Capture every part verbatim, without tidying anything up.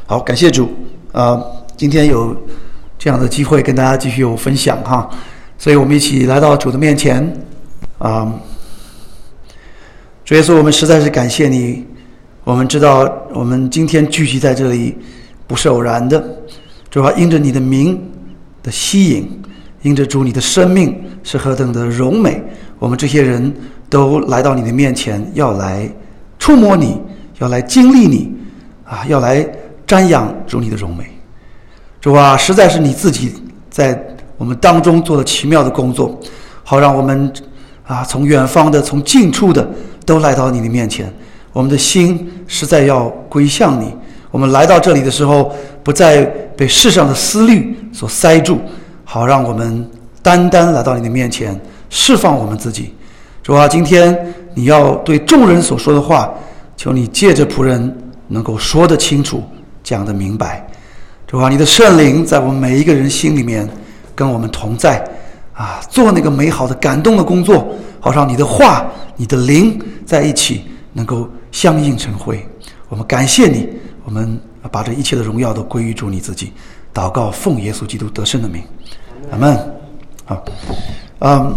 好，感谢主，呃，今天有这样的机会跟大家继续有分享哈，所以我们一起来到主的面前，啊、呃，主耶稣，我们实在是感谢你，我们知道我们今天聚集在这里不是偶然的，主要因着你的名的吸引，因着主你的生命是何等的荣美，我们这些人都来到你的面前，要来触摸你，要来经历你啊，要来瞻仰主你的荣美。主啊，实在是你自己在我们当中做了奇妙的工作，好让我们啊从远方的从近处的都来到你的面前，我们的心实在要归向你。我们来到这里的时候，不再被世上的思虑所塞住，好让我们单单来到你的面前，释放我们自己。主啊，今天你要对众人所说的话，求你借着仆人能够说得清楚，讲得明白。主啊，你的圣灵在我们每一个人心里面跟我们同在啊，做那个美好的感动的工作，好让你的话你的灵在一起能够相映成辉。我们感谢你，我们把这一切的荣耀都归于主你自己。祷告奉耶稣基督得胜的名，阿们。好，嗯，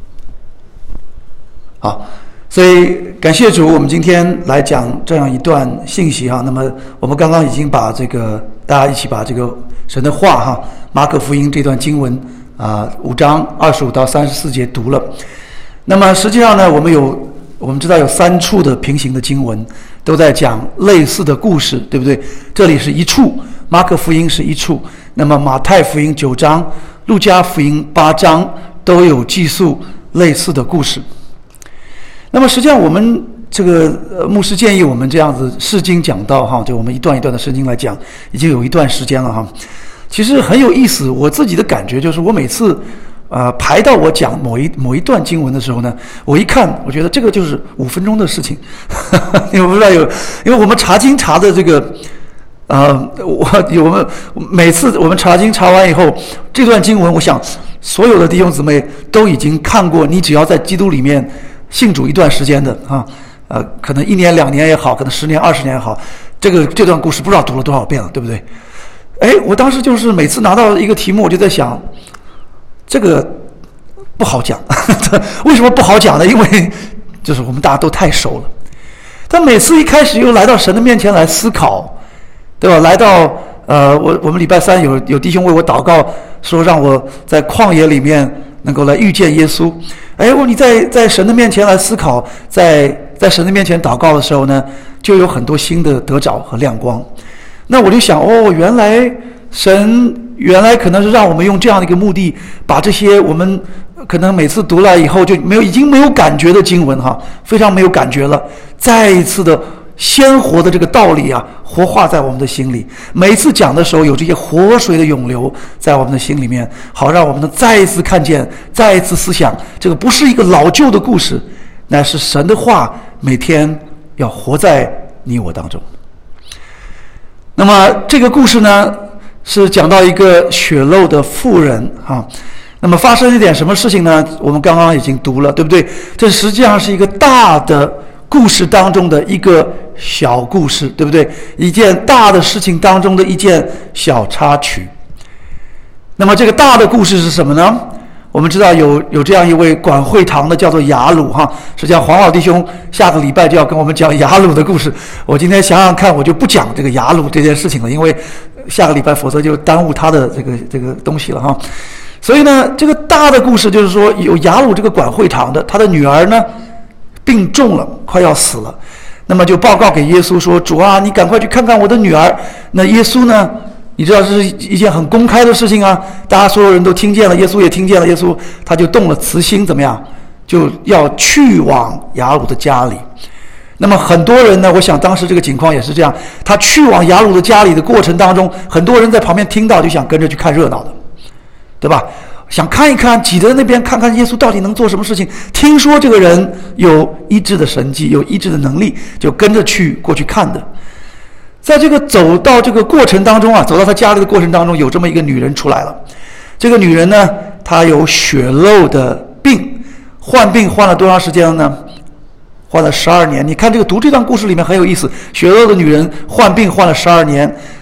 好，所以感谢主，我们今天来讲这样一段信息哈。那么我们刚刚已经把这个大家一起把这个神的话哈，马可福音这段经文啊五章二十五到三十四节读了。那么实际上呢，我们有我们知道有三处的平行的经文都在讲类似的故事，对不对？这里是一处，马可福音是一处，那么马太福音九章，路加福音八章都有记述类似的故事。那么实际上我们这个、呃、牧师建议我们这样子释经讲道哈，就我们一段一段的释经来讲，已经有一段时间了哈。其实很有意思，我自己的感觉就是我每次呃排到我讲某一某一段经文的时候呢，我一看，我觉得这个就是五分钟的事情。因为我不知道有，因为我们查经查的这个呃，我我们每次我们查经查完以后，这段经文，我想所有的弟兄姊妹都已经看过，你只要在基督里面信主一段时间的啊，呃，可能一年两年也好，可能十年二十年也好，这个这段故事不知道读了多少遍了，对不对？哎，我当时就是每次拿到一个题目，我就在想，这个不好讲。为什么不好讲呢？因为就是我们大家都太熟了。但每次一开始又来到神的面前来思考，对吧？来到呃，我我们礼拜三有有弟兄为我祷告，说让我在旷野里面能够来遇见耶稣。哎，我你在在神的面前来思考，在在神的面前祷告的时候呢，就有很多新的得着和亮光。那我就想，哦，原来神原来可能是让我们用这样的一个目的，把这些我们可能每次读了以后就没有已经没有感觉的经文哈，非常没有感觉了，再一次的鲜活的这个道理啊，活化在我们的心里。每一次讲的时候，有这些活水的涌流在我们的心里面，好让我们能再一次看见，再一次思想，这个不是一个老旧的故事，乃是神的话每天要活在你我当中。那么这个故事呢，是讲到一个血漏的妇人啊。那么发生一点什么事情呢？我们刚刚已经读了，对不对？这实际上是一个大的故事当中的一个小故事，对不对？一件大的事情当中的一件小插曲。那么这个大的故事是什么呢？我们知道有有这样一位管会堂的，叫做雅鲁哈。实际上黄老弟兄下个礼拜就要跟我们讲雅鲁的故事。我今天想想看，我就不讲这个雅鲁这件事情了，因为下个礼拜否则就耽误他的这个这个东西了哈。所以呢，这个大的故事就是说，有雅鲁这个管会堂的，他的女儿呢病重了，快要死了，那么就报告给耶稣说：“主啊，你赶快去看看我的女儿。”那耶稣呢，你知道这是一件很公开的事情啊，大家所有人都听见了，耶稣也听见了，耶稣他就动了慈心，怎么样，就要去往雅鲁的家里。那么很多人呢，我想当时这个情况也是这样，他去往雅鲁的家里的过程当中，很多人在旁边听到就想跟着去看热闹的，对吧？想看一看，挤在那边看看耶稣到底能做什么事情。听说这个人有医治的神迹，有医治的能力，就跟着去过去看的。在这个走到这个过程当中啊，走到他家里的过程当中，有这么一个女人出来了。这个女人呢，她有血漏的病，患病患了多长时间了呢？患了十二年。你看这个读这段故事里面很有意思，血漏的女人患病患了十二年，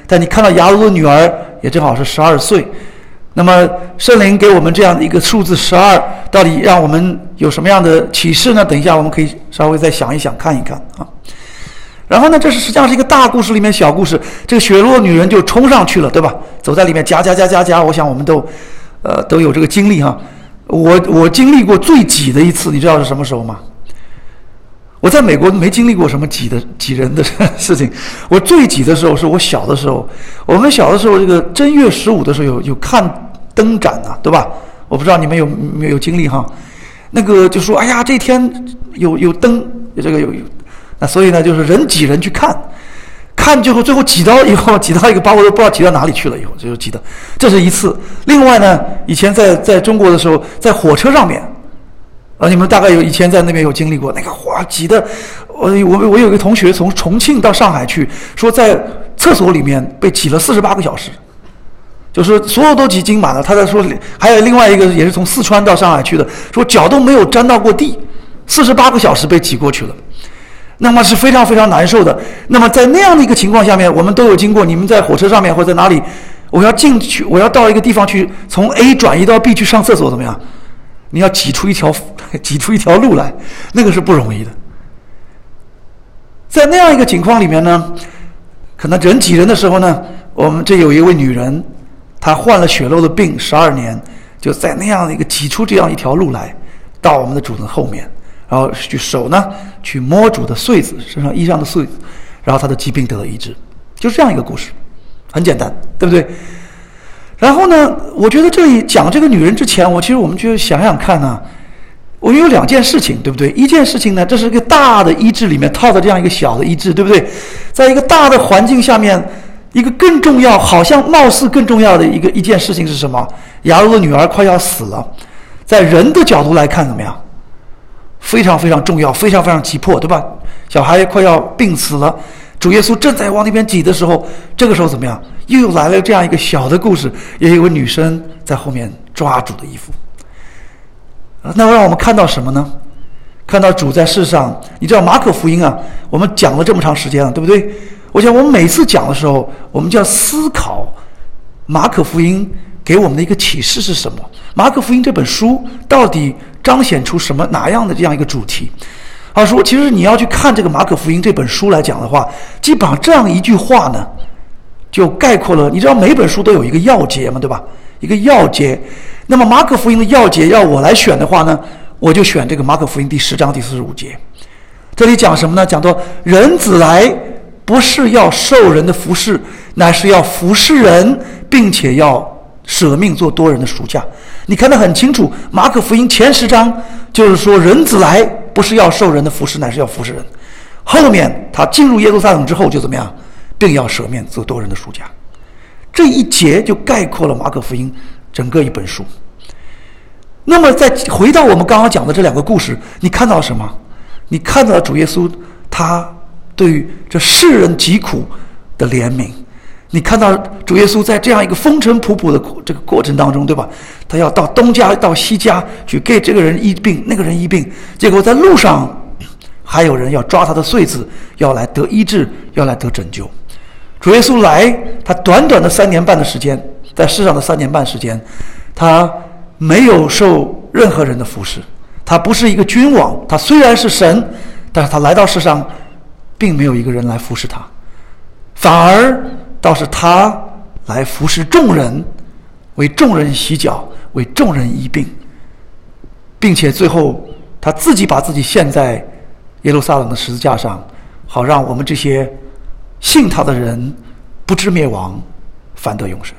但你看到雅鲁的女儿也正好是十二岁。那么圣灵给我们这样的一个数字十二，到底让我们有什么样的启示呢？等一下我们可以稍微再想一想，看一看啊。然后呢，这是实际上是一个大故事里面小故事，这个血漏女人就冲上去了，对吧？走在里面夹夹夹夹夹，我想我们都呃都有这个经历哈。我我经历过最挤的一次，你知道是什么时候吗？我在美国没经历过什么挤的挤人的事情，我最挤的时候是我小的时候。我们小的时候，这个正月十五的时候有有看灯展啊，对吧？我不知道你们有没有经历哈。那个就说，哎呀，这天有有灯，这个有有，那所以呢，就是人挤人去看，看最后最后挤到以后，挤到一个把我都不知道挤到哪里去了，以后就挤的，这是一次。另外呢，以前在在中国的时候，在火车上面。啊，你们大概有以前在那边有经历过那个哇挤的，我我我有一个同学从重庆到上海去，说在厕所里面被挤了四十八个小时，就是所有都挤挤满了。他在说，还有另外一个也是从四川到上海去的，说脚都没有沾到过地，四十八个小时被挤过去了，那么是非常非常难受的。那么在那样的一个情况下面，我们都有经过。你们在火车上面或者在哪里，我要进去，我要到一个地方去，从 A 转移到 B 去上厕所，怎么样？你要挤出一条挤出一条路来，那个是不容易的。在那样一个情况里面呢，可能人挤人的时候呢，我们这有一位女人，她患了血漏的病十二年，就在那样的一个挤出这样一条路来，到我们的主的后面，然后去手呢去摸主的穗子，身上衣裳的穗子，然后她的疾病得了医治，就是这样一个故事，很简单，对不对？然后呢，我觉得这里讲这个女人之前，我其实我们就想想看呢，我有两件事情，对不对？一件事情呢，这是一个大的医治里面套的这样一个小的医治，对不对？在一个大的环境下面，一个更重要，好像貌似更重要的一个一件事情是什么？雅鲁的女儿快要死了，在人的角度来看怎么样？非常非常重要，非常非常急迫，对吧？小孩快要病死了，主耶稣正在往那边挤的时候，这个时候怎么样？又来了这样一个小的故事，也有一位女生在后面抓主的衣服。那让我们看到什么呢？看到主在世上。你知道马可福音啊，我们讲了这么长时间了，对不对？我想我们每次讲的时候，我们就要思考马可福音给我们的一个启示是什么。马可福音这本书到底彰显出什么哪样的这样一个主题？啊，说其实你要去看这个马可福音这本书来讲的话，基本上这样一句话呢，就概括了。你知道每本书都有一个要节嘛，对吧？一个要节。那么马可福音的要节要我来选的话呢，我就选这个马可福音第十章第四十五节。这里讲什么呢？讲到人子来不是要受人的服侍，乃是要服侍人，并且要舍命做多人的赎价。你看得很清楚，马可福音前十章就是说人子来不是要受人的服侍，乃是要服侍人。后面他进入耶路撒冷之后就怎么样？并要舍命做多人的赎价。这一节就概括了马可福音整个一本书。那么再回到我们刚刚讲的这两个故事，你看到什么？你看到主耶稣他对于这世人疾苦的怜悯，你看到主耶稣在这样一个风尘仆仆的这个过程当中，对吧？他要到东家到西家去给这个人医病，那个人医病，结果在路上还有人要抓他的穗子，要来得医治，要来得拯救。主耶稣来，他短短的三年半的时间，在世上的三年半时间，他没有受任何人的服侍，他不是一个君王，他虽然是神，但是他来到世上并没有一个人来服侍他，反而倒是他来服侍众人，为众人洗脚，为众人医病，并且最后他自己把自己献在耶路撒冷的十字架上，好让我们这些信他的人不至灭亡，反得永生。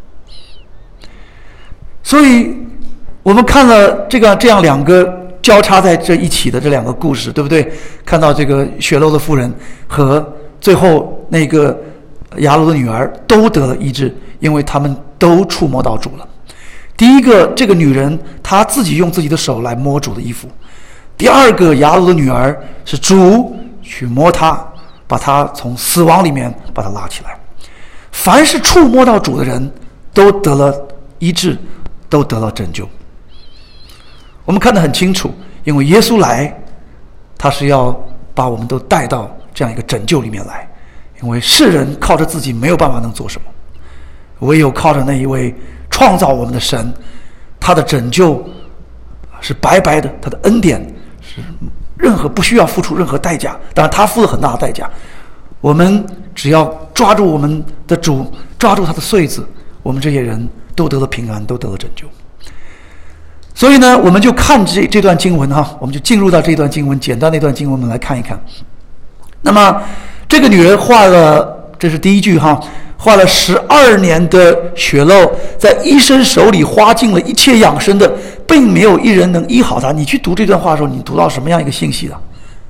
所以我们看了这个这样两个交叉在这一起的这两个故事，对不对？看到这个血漏的妇人和最后那个雅鲁的女儿都得了医治，因为他们都触摸到主了。第一个，这个女人她自己用自己的手来摸主的衣服；第二个，雅鲁的女儿是主去摸她，把她从死亡里面把她拉起来。凡是触摸到主的人都得了医治，都得了拯救。我们看得很清楚，因为耶稣来，他是要把我们都带到这样一个拯救里面来， 因为世人靠着自己没有办法能做什么，唯有靠着那一位创造我们的神，他的拯救是白白的，他的恩典是任何不需要付出任何代价，当然他付了很大的代价，我们只要抓住我们的主，抓住他的穗子，我们这些人都得了平安，都得了拯救。所以呢，我们就看这这段经文哈，我们就进入到这段经文，简单的一段经文，我们来看一看。那么这个女人画了，这是第一句哈，画了十二年的血漏，在医生手里花尽了一切养生的，并没有一人能医好她。你去读这段话的时候，你读到什么样一个信息呢？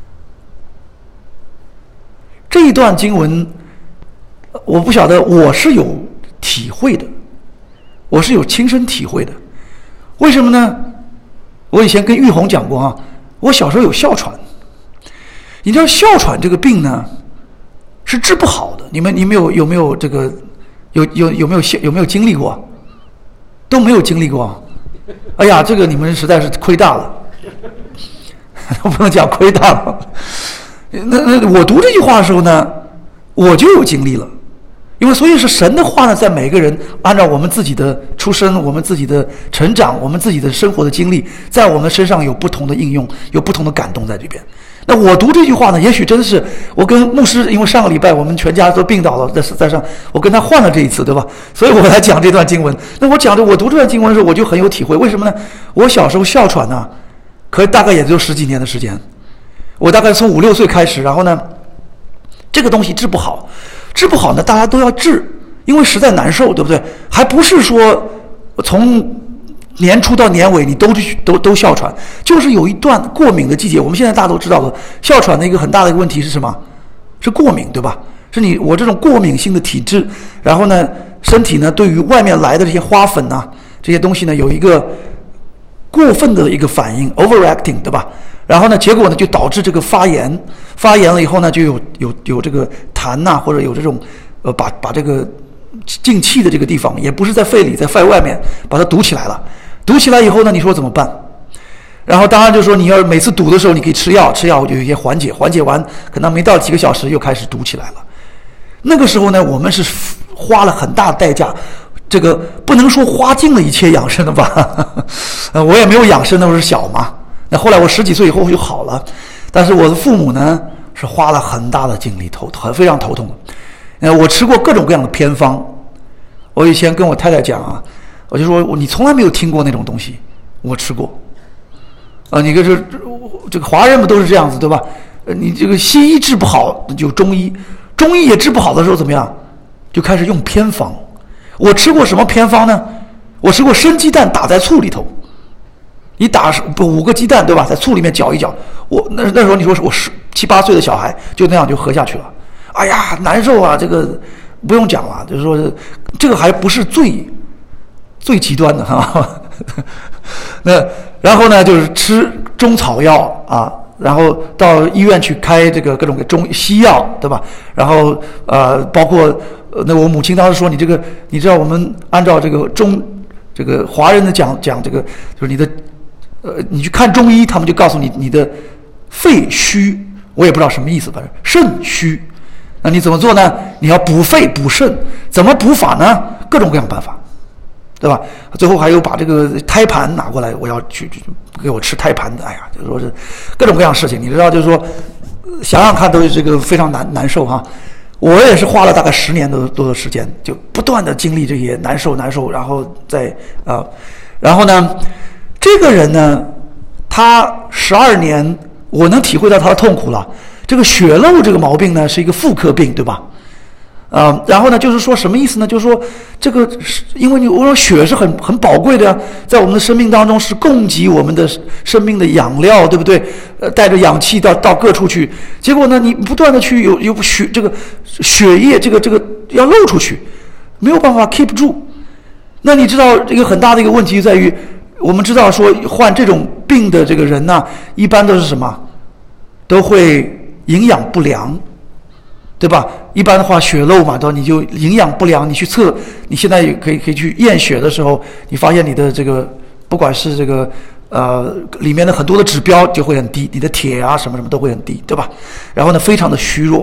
这一段经文，我不晓得，我是有体会的，我是有亲身体会的。为什么呢？我以前跟玉红讲过啊，我小时候有哮喘。你知道哮喘这个病呢，是治不好的。你们你们有有没有这个有有有没有有没有经历过？都没有经历过。哎呀，这个你们实在是亏大了，我不能讲亏大了。那那我读这句话的时候呢，我就有经历了。因为所以是神的话呢，在每个人按照我们自己的出身，我们自己的成长，我们自己的生活的经历，在我们身上有不同的应用，有不同的感动在这边。那我读这句话呢，也许真的是我跟牧师，因为上个礼拜我们全家都病倒了，在在上我跟他换了这一次，对吧？所以我来讲这段经文。那我讲的我读这段经文的时候，我就很有体会。为什么呢？我小时候哮喘呢，可大概也就十几年的时间，我大概从五六岁开始，然后呢，这个东西治不好。治不好呢，大家都要治，因为实在难受，对不对？还不是说从年初到年尾你都都都哮喘，就是有一段过敏的季节。我们现在大家都知道了，哮喘的一个很大的一个问题是什么？是过敏，对吧？是你我这种过敏性的体质，然后呢，身体呢对于外面来的这些花粉啊这些东西呢有一个过分的一个反应 ，overacting， 对吧？然后呢，结果呢就导致这个发炎，发炎了以后呢，就有有有这个痰呐、啊，或者有这种呃把把这个进气的这个地方，也不是在肺里，在肺外面把它堵起来了。堵起来以后呢，你说怎么办？然后当然就说你要每次堵的时候，你可以吃药，吃药就有一些缓解，缓解完可能没到几个小时又开始堵起来了。那个时候呢，我们是花了很大的代价。这个不能说花尽了一切养生的吧，呃，我也没有养生，那时候是小嘛。那后来我十几岁以后就好了，但是我的父母呢是花了很大的精力，头很非常头痛。呃，我吃过各种各样的偏方，我以前跟我太太讲啊，我就说你从来没有听过那种东西，我吃过。啊、呃，你个这这个华人们都是这样子，对吧？呃，你这个西医治不好就中医，中医也治不好的时候怎么样？就开始用偏方。我吃过什么偏方呢？我吃过生鸡蛋打在醋里头。你打不五个鸡蛋对吧，在醋里面搅一搅，我那那时候你说我十七八岁的小孩就那样就喝下去了，哎呀难受啊，这个不用讲了，就是说这个还不是最最极端的哈。那然后呢就是吃中草药啊，然后到医院去开这个各种中西药对吧？然后呃包括呃那我母亲当时说你这个你知道我们按照这个中这个华人的讲讲这个就是你的。呃，你去看中医，他们就告诉你你的肺虚，我也不知道什么意思，反正肾虚。那你怎么做呢？你要补肺补肾，怎么补法呢？各种各样办法，对吧？最后还有把这个胎盘拿过来，我要去给我吃胎盘的，哎呀，就是说是各种各样的事情，你知道，就是说想想看都是这个非常难难受哈。我也是花了大概十年多多的时间，就不断的经历这些难受难受，然后再啊、呃，然后呢？这个人呢，他十二年，我能体会到他的痛苦了。这个血漏这个毛病呢，是一个妇科病，对吧？啊、呃，然后呢，就是说什么意思呢？就是说这个，因为你我说血是很很宝贵的呀，在我们的生命当中是供给我们的生命的养料，对不对？呃，带着氧气到到各处去。结果呢，你不断的去有有血这个血液，这个这个要漏出去，没有办法 keep 住。那你知道这个很大的一个问题在于。我们知道说患这种病的这个人呢，一般都是什么？都会营养不良，对吧？一般的话血漏嘛，对吧？你就营养不良，你去测，你现在也可以可以去验血的时候，你发现你的这个不管是这个呃里面的很多的指标就会很低，你的铁啊什么什么都会很低，对吧？然后呢，非常的虚弱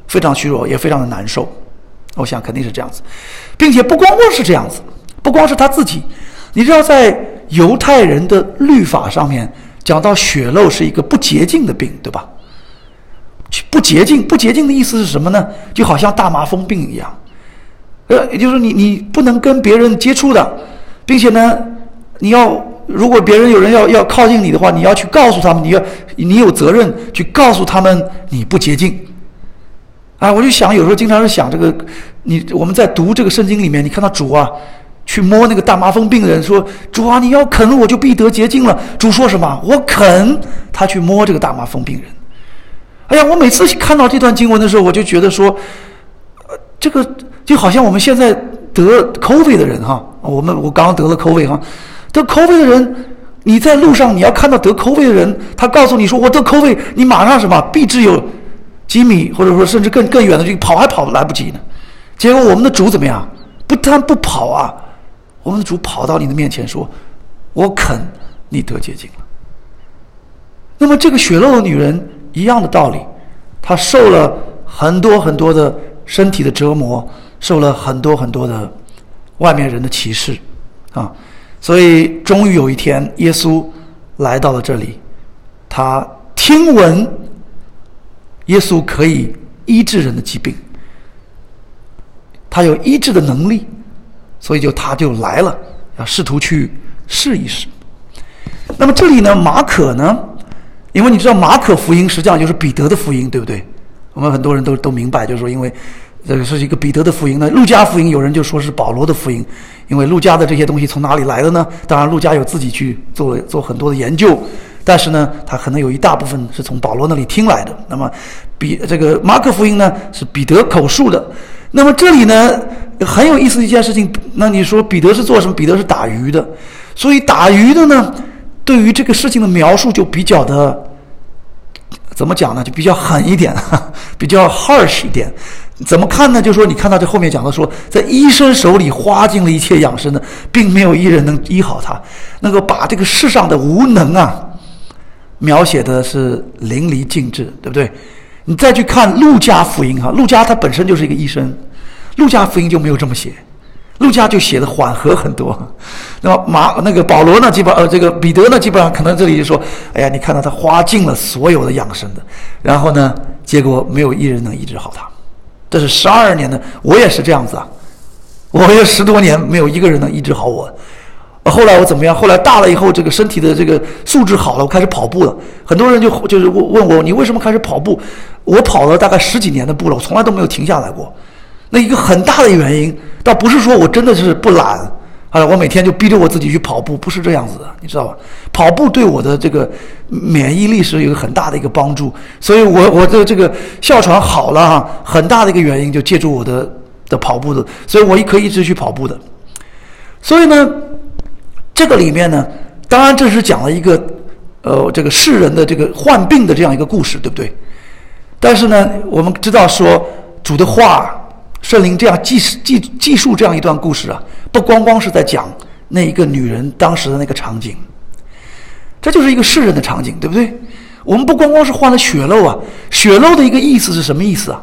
非常虚弱，也非常的难受。我想肯定是这样子，并且不光光是这样子，不光是他自己，你知道在犹太人的律法上面讲到血漏是一个不洁净的病，对吧？不洁净，不洁净的意思是什么呢？就好像大麻风病一样，呃，也就是你你不能跟别人接触的，并且呢，你要如果别人有人要要靠近你的话，你要去告诉他们，你要你有责任去告诉他们你不洁净。啊，我就想有时候经常是想这个，你我们在读这个圣经里面，你看到主啊去摸那个大麻风病人，说主啊你要肯我就必得洁净了。主说什么？我肯。他去摸这个大麻风病人。哎呀，我每次看到这段经文的时候，我就觉得说，呃，这个就好像我们现在得 COVID 的人哈，我们我刚刚得了 COVID 哈，得 COVID 的人，你在路上你要看到得 COVID 的人，他告诉你说我得 COVID， 你马上什么必只有几米，或者说甚至更更远的去跑还跑来不及呢。结果我们的主怎么样？不但不跑啊，我们的主跑到你的面前说，我肯你得洁净了。那么这个血漏的女人一样的道理，她受了很多很多的身体的折磨，受了很多很多的外面人的歧视啊，所以终于有一天耶稣来到了这里，他听闻耶稣可以医治人的疾病，他有医治的能力，所以就他就来了，要试图去试一试。那么这里呢，马可呢，因为你知道马可福音实际上就是彼得的福音，对不对？我们很多人都都明白，就是说因为这个是一个彼得的福音呢。路加福音有人就说是保罗的福音，因为路加的这些东西从哪里来的呢？当然路加有自己去做做很多的研究，但是呢他可能有一大部分是从保罗那里听来的。那么比这个马可福音呢是彼得口述的。那么这里呢很有意思的一件事情，那你说彼得是做什么？彼得是打鱼的，所以打鱼的呢对于这个事情的描述就比较的怎么讲呢？就比较狠一点，比较 harsh 一点。怎么看呢？就说你看到这后面讲的说，在医生手里花尽了一切养生的，并没有一人能医好他，能够把这个世上的无能啊描写的是淋漓尽致，对不对？你再去看路加福音哈，路加他本身就是一个医生，路加福音就没有这么写，路加就写的缓和很多。那么马那个保罗呢，基本呃这个彼得呢，基本上可能这里就说，哎呀，你看到他花尽了所有的养生的，然后呢，结果没有一人能医治好他。这是十二年的，我也是这样子啊，我也十多年没有一个人能医治好我。后来我怎么样？后来大了以后，这个身体的这个素质好了，我开始跑步了。很多人就就是问我，你为什么开始跑步？我跑了大概十几年的步了，我从来都没有停下来过。那一个很大的原因，倒不是说我真的是不懒啊，我每天就逼着我自己去跑步，不是这样子的，你知道吧？跑步对我的这个免疫力是有很大的一个帮助，所以我我的这个哮喘好了哈，很大的一个原因就借助我的的跑步的，所以我可以一直去跑步的。所以呢，这个里面呢，当然这是讲了一个呃这个世人的这个患病的这样一个故事，对不对？但是呢，我们知道说主的话，圣灵这样记记记述这样一段故事啊，不光光是在讲那一个女人当时的那个场景，这就是一个世人的场景，对不对？我们不光光是患了血漏啊，血漏的一个意思是什么意思啊？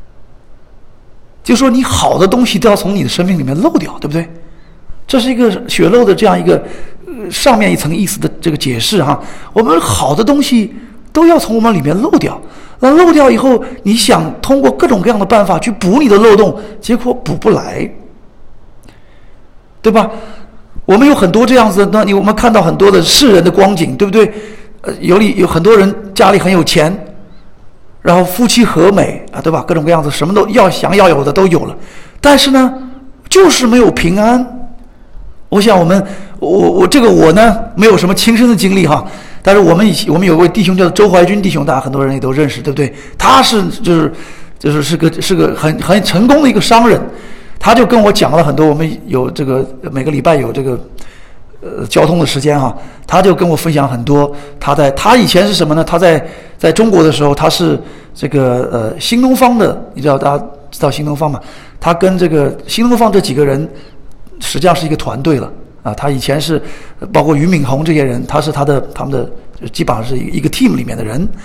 就是说你好的东西都要从你的生命里面漏掉，对不对？这是一个血漏的这样一个、呃、上面一层意思的这个解释哈。我们好的东西都要从我们里面漏掉，那漏掉以后，你想通过各种各样的办法去补你的漏洞，结果补不来，对吧？我们有很多这样子，那你我们看到很多的世人的光景，对不对？呃，有里有很多人家里很有钱，然后夫妻和美啊，对吧？各种各样子什么都要想要有的都有了，但是呢，就是没有平安。我想我们我我这个我呢没有什么亲身的经历哈，但是我们以前我们有位弟兄叫周怀军弟兄，大家很多人也都认识，对不对？他是就是就是是个是个很很成功的一个商人，他就跟我讲了很多，我们有这个每个礼拜有这个呃交通的时间哈，他就跟我分享很多他在他以前是什么呢？他在在中国的时候，他是这个呃新东方的，你知道大家知道新东方吗？他跟这个新东方这几个人实际上是一个团队了啊，他以前是包括俞敏洪这些人，他是他的他们的基本上是一个 team 里面的人。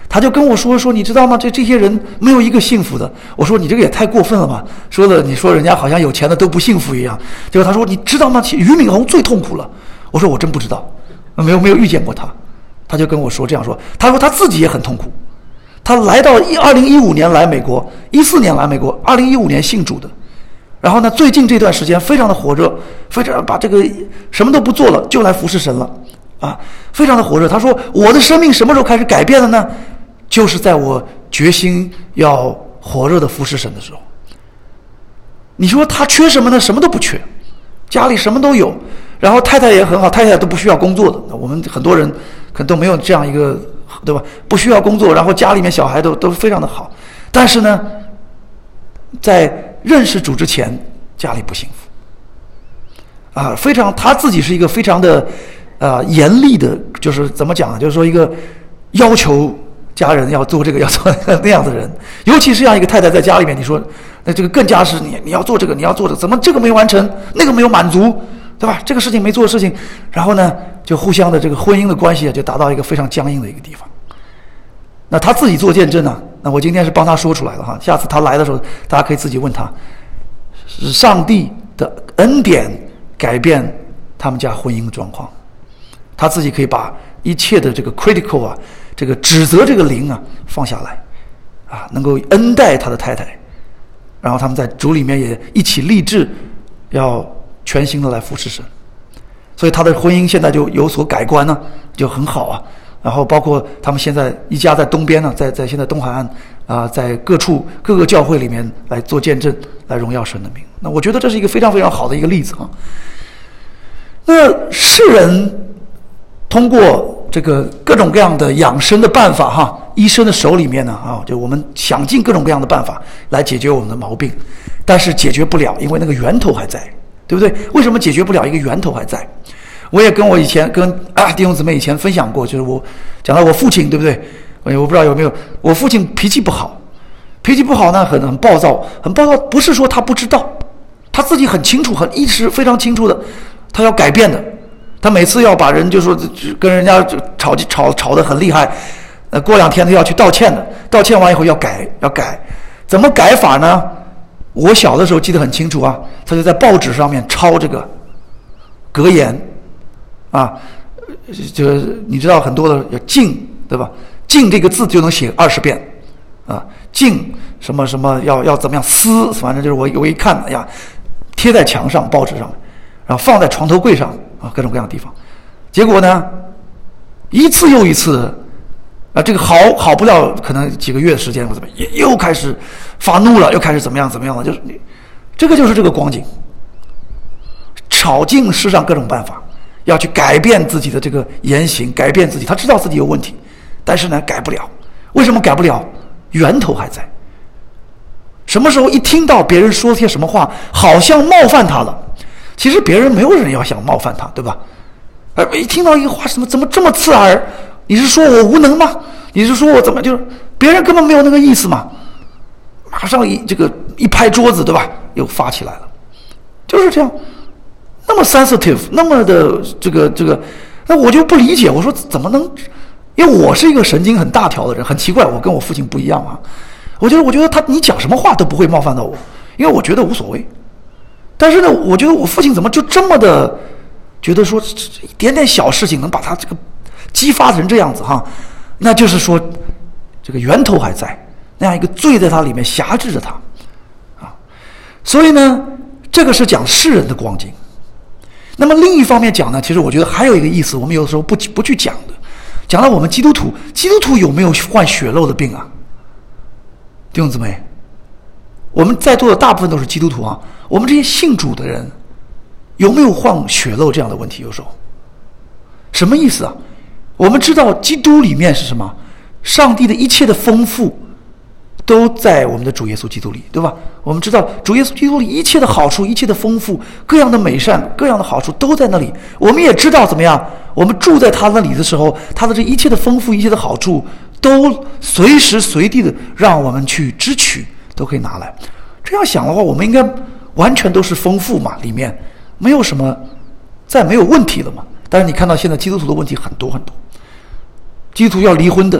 他就跟我说说，你知道吗？这这些人没有一个幸福的。我说你这个也太过分了吧，说的你说人家好像有钱的都不幸福一样。结果他说你知道吗？俞敏洪最痛苦了。我说我真不知道，没有没有遇见过他。他就跟我说这样说，他说他自己也很痛苦。他来到二零一五年来美国，一四年来美国，二零一五年信主的。然后呢，最近这段时间非常的火热，非常把这个什么都不做了，就来服侍神了，啊，非常的火热。他说我的生命什么时候开始改变了呢？就是在我决心要火热的服侍神的时候。你说他缺什么呢？什么都不缺，家里什么都有，然后太太也很好，太太都不需要工作的。我们很多人可能都没有这样一个，对吧？不需要工作，然后家里面小孩都都非常的好，但是呢，在认识主之前，家里不幸福，啊，非常他自己是一个非常的，呃，严厉的，就是怎么讲啊？就是说一个要求家人要做这个要做那样的人，尤其是让一个太太在家里面，你说那这个更加是你你要做这个你要做这个，怎么这个没完成，那个没有满足，对吧？这个事情没做的事情，然后呢，就互相的这个婚姻的关系就达到一个非常僵硬的一个地方。那他自己做见证呢？那我今天是帮他说出来了哈，下次他来的时候，大家可以自己问他，是上帝的恩典改变他们家婚姻的状况，他自己可以把一切的这个 critical 啊，这个指责这个灵啊放下来，啊，能够恩待他的太太，然后他们在主里面也一起立志要全心的来服侍神，所以他的婚姻现在就有所改观呢，就很好啊。然后包括他们现在一家在东边呢，在在现在东海岸啊、呃，在各处各个教会里面来做见证，来荣耀神的名。那我觉得这是一个非常非常好的一个例子啊。那世人通过这个各种各样的养生的办法哈，医生的手里面呢啊，就我们想尽各种各样的办法来解决我们的毛病，但是解决不了，因为那个源头还在，对不对？为什么解决不了？一个源头还在。我也跟我以前跟啊弟兄姊妹以前分享过，就是我讲到我父亲，对不对？我不知道有没有，我父亲脾气不好，脾气不好呢，很很暴躁，很暴躁。不是说他不知道，他自己很清楚，很意识非常清楚的，他要改变的。他每次要把人就说跟人家吵吵吵得很厉害，呃，过两天他要去道歉的，道歉完以后要改要改，怎么改法呢？我小的时候记得很清楚啊，他就在报纸上面抄这个格言。啊，就你知道很多的要敬，对吧？敬这个字就能写二十遍，啊，敬什么什么要要怎么样撕，反正就是我我一看，哎呀，贴在墙上报纸上，然后放在床头柜上啊，各种各样的地方。结果呢，一次又一次，啊，这个好好不了，可能几个月的时间，我怎么又开始发怒了，又开始怎么样怎么样了？就是这个就是这个光景，吵尽世上各种办法。要去改变自己的这个言行，改变自己，他知道自己有问题，但是呢改不了。为什么改不了？源头还在。什么时候一听到别人说些什么话，好像冒犯他了，其实别人没有人要想冒犯他，对吧？而一听到一个话，什么怎么这么刺耳？你是说我无能吗？你是说我怎么就是别人根本没有那个意思嘛？马上一这个一拍桌子，对吧？又发起来了，就是这样。那么 sensitive， 那么的这个这个，那我就不理解，我说怎么能？因为我是一个神经很大条的人，很奇怪，我跟我父亲不一样啊。我觉得，我觉得他你讲什么话都不会冒犯到我，因为我觉得无所谓。但是呢，我觉得我父亲怎么就这么的觉得说一点点小事情能把他这个激发成这样子哈？那就是说这个源头还在，那样一个罪在他里面辖制着他啊。所以呢，这个是讲世人的光景。那么另一方面讲呢，其实我觉得还有一个意思，我们有的时候不不去讲的，讲到我们基督徒，基督徒有没有患血漏的病啊？弟兄姊妹，我们在座的大部分都是基督徒啊，我们这些信主的人有没有患血漏这样的问题？有时候，什么意思啊？我们知道基督里面是什么？上帝的一切的丰富都在我们的主耶稣基督里，对吧？我们知道主耶稣基督里一切的好处，一切的丰富，各样的美善，各样的好处都在那里。我们也知道怎么样，我们住在他那里的时候，他的这一切的丰富，一切的好处都随时随地的让我们去支取，都可以拿来。这样想的话，我们应该完全都是丰富嘛，里面没有什么再没有问题了嘛。但是你看到现在基督徒的问题很多很多，基督徒要离婚的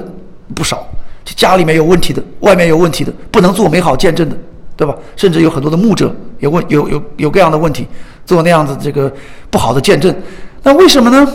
不少，家里面有问题的，外面有问题的，不能做美好见证的，对吧？甚至有很多的牧者有问有有有各样的问题，做那样子这个不好的见证。那为什么呢？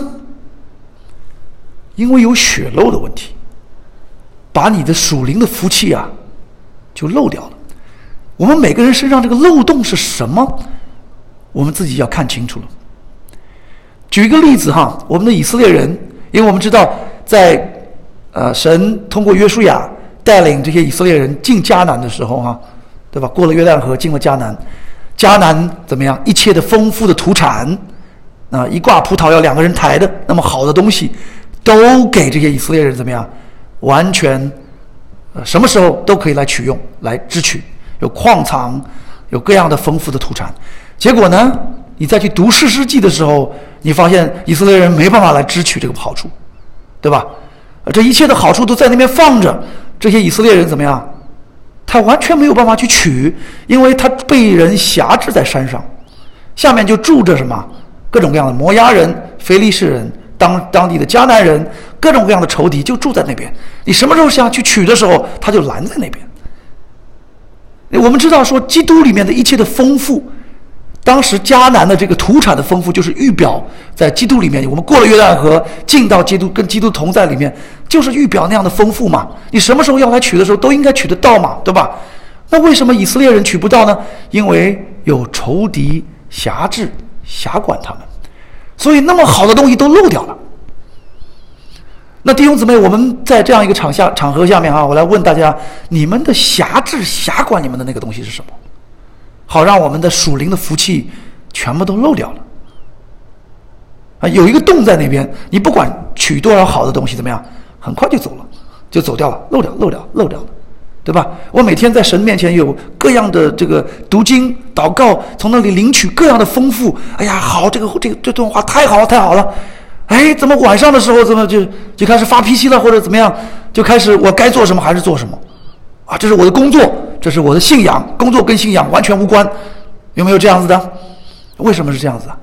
因为有血漏的问题，把你的属灵的福气啊就漏掉了。我们每个人身上这个漏洞是什么，我们自己要看清楚了。举一个例子哈，我们的以色列人，因为我们知道在呃神通过约书亚带领这些以色列人进迦南的时候哈，对吧？过了约旦河进了迦南，迦南怎么样？一切的丰富的土产啊、呃，一挂葡萄要两个人抬的，那么好的东西都给这些以色列人怎么样？完全呃什么时候都可以来取用来支取，有矿藏，有各样的丰富的土产。结果呢，你再去读士师记的时候，你发现以色列人没办法来支取这个好处，对吧？这一切的好处都在那边放着，这些以色列人怎么样？他完全没有办法去取，因为他被人辖制在山上，下面就住着什么各种各样的摩押人、非利士人、当当地的迦南人，各种各样的仇敌就住在那边。你什么时候想去取的时候，他就拦在那边。我们知道说，基督里面的一切的丰富，当时迦南的这个土产的丰富，就是预表在基督里面。我们过了约旦河，进到基督，跟基督同在里面，就是预表那样的丰富嘛。你什么时候要来取的时候，都应该取得到嘛，对吧？那为什么以色列人取不到呢？因为有仇敌辖制、辖管他们，所以那么好的东西都漏掉了。那弟兄姊妹，我们在这样一个场下场合下面啊，我来问大家，你们的辖制、辖管你们的那个东西是什么？好让我们的属灵的福气全部都漏掉了啊！有一个洞在那边，你不管取多少好的东西，怎么样，很快就走了，就走掉了，漏掉，漏掉，漏掉了，对吧？我每天在神面前有各样的这个读经、祷告，从那里领取各样的丰富。哎呀，好，这个这个这段话太好了，太好了。哎，怎么晚上的时候怎么就就开始发脾气了，或者怎么样，就开始我该做什么还是做什么啊？这是我的工作，这是我的信仰，工作跟信仰完全无关，有没有这样子的？为什么是这样子啊？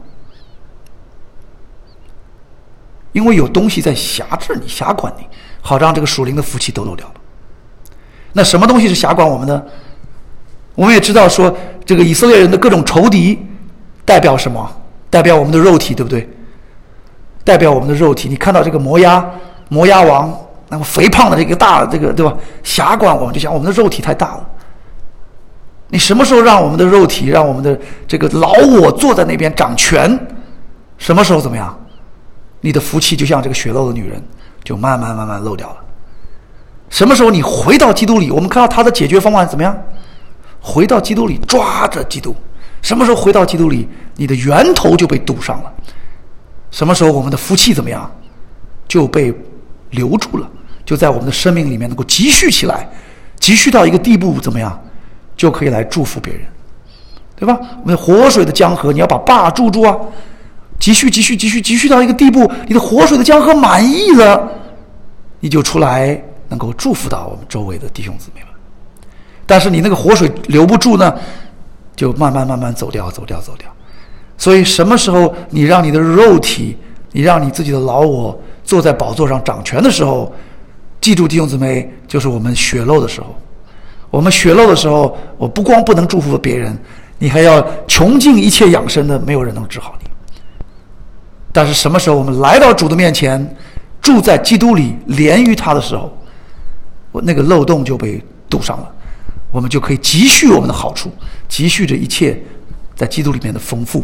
因为有东西在辖制你、辖管你，好让这个属灵的福气都漏掉了。那什么东西是辖管我们的？我们也知道说，这个以色列人的各种仇敌代表什么？代表我们的肉体，对不对？代表我们的肉体。你看到这个摩押摩押王那么肥胖的这个大这个，对吧？辖管我们，就想我们的肉体太大了。你什么时候让我们的肉体，让我们的这个老我坐在那边掌权，什么时候怎么样？你的福气就像这个血漏的女人，就慢慢慢慢漏掉了。什么时候你回到基督里，我们看到他的解决方案怎么样？回到基督里，抓着基督。什么时候回到基督里，你的源头就被堵上了。什么时候我们的福气怎么样，就被留住了，就在我们的生命里面能够积蓄起来，积蓄到一个地步怎么样，就可以来祝福别人，对吧？我们的活水的江河，你要把坝筑住啊，积蓄积蓄积蓄积蓄到一个地步，你的活水的江河满溢了，你就出来能够祝福到我们周围的弟兄姊妹们。但是你那个活水留不住呢，就慢慢慢慢走掉走掉走掉。所以什么时候你让你的肉体，你让你自己的老我坐在宝座上掌权的时候，记住弟兄姊妹，就是我们血漏的时候。我们血漏的时候，我不光不能祝福别人，你还要穷尽一切养生的，没有人能治好你。但是什么时候我们来到主的面前，住在基督里，连于他的时候，我那个漏洞就被堵上了，我们就可以积蓄我们的好处，积蓄着一切在基督里面的丰富。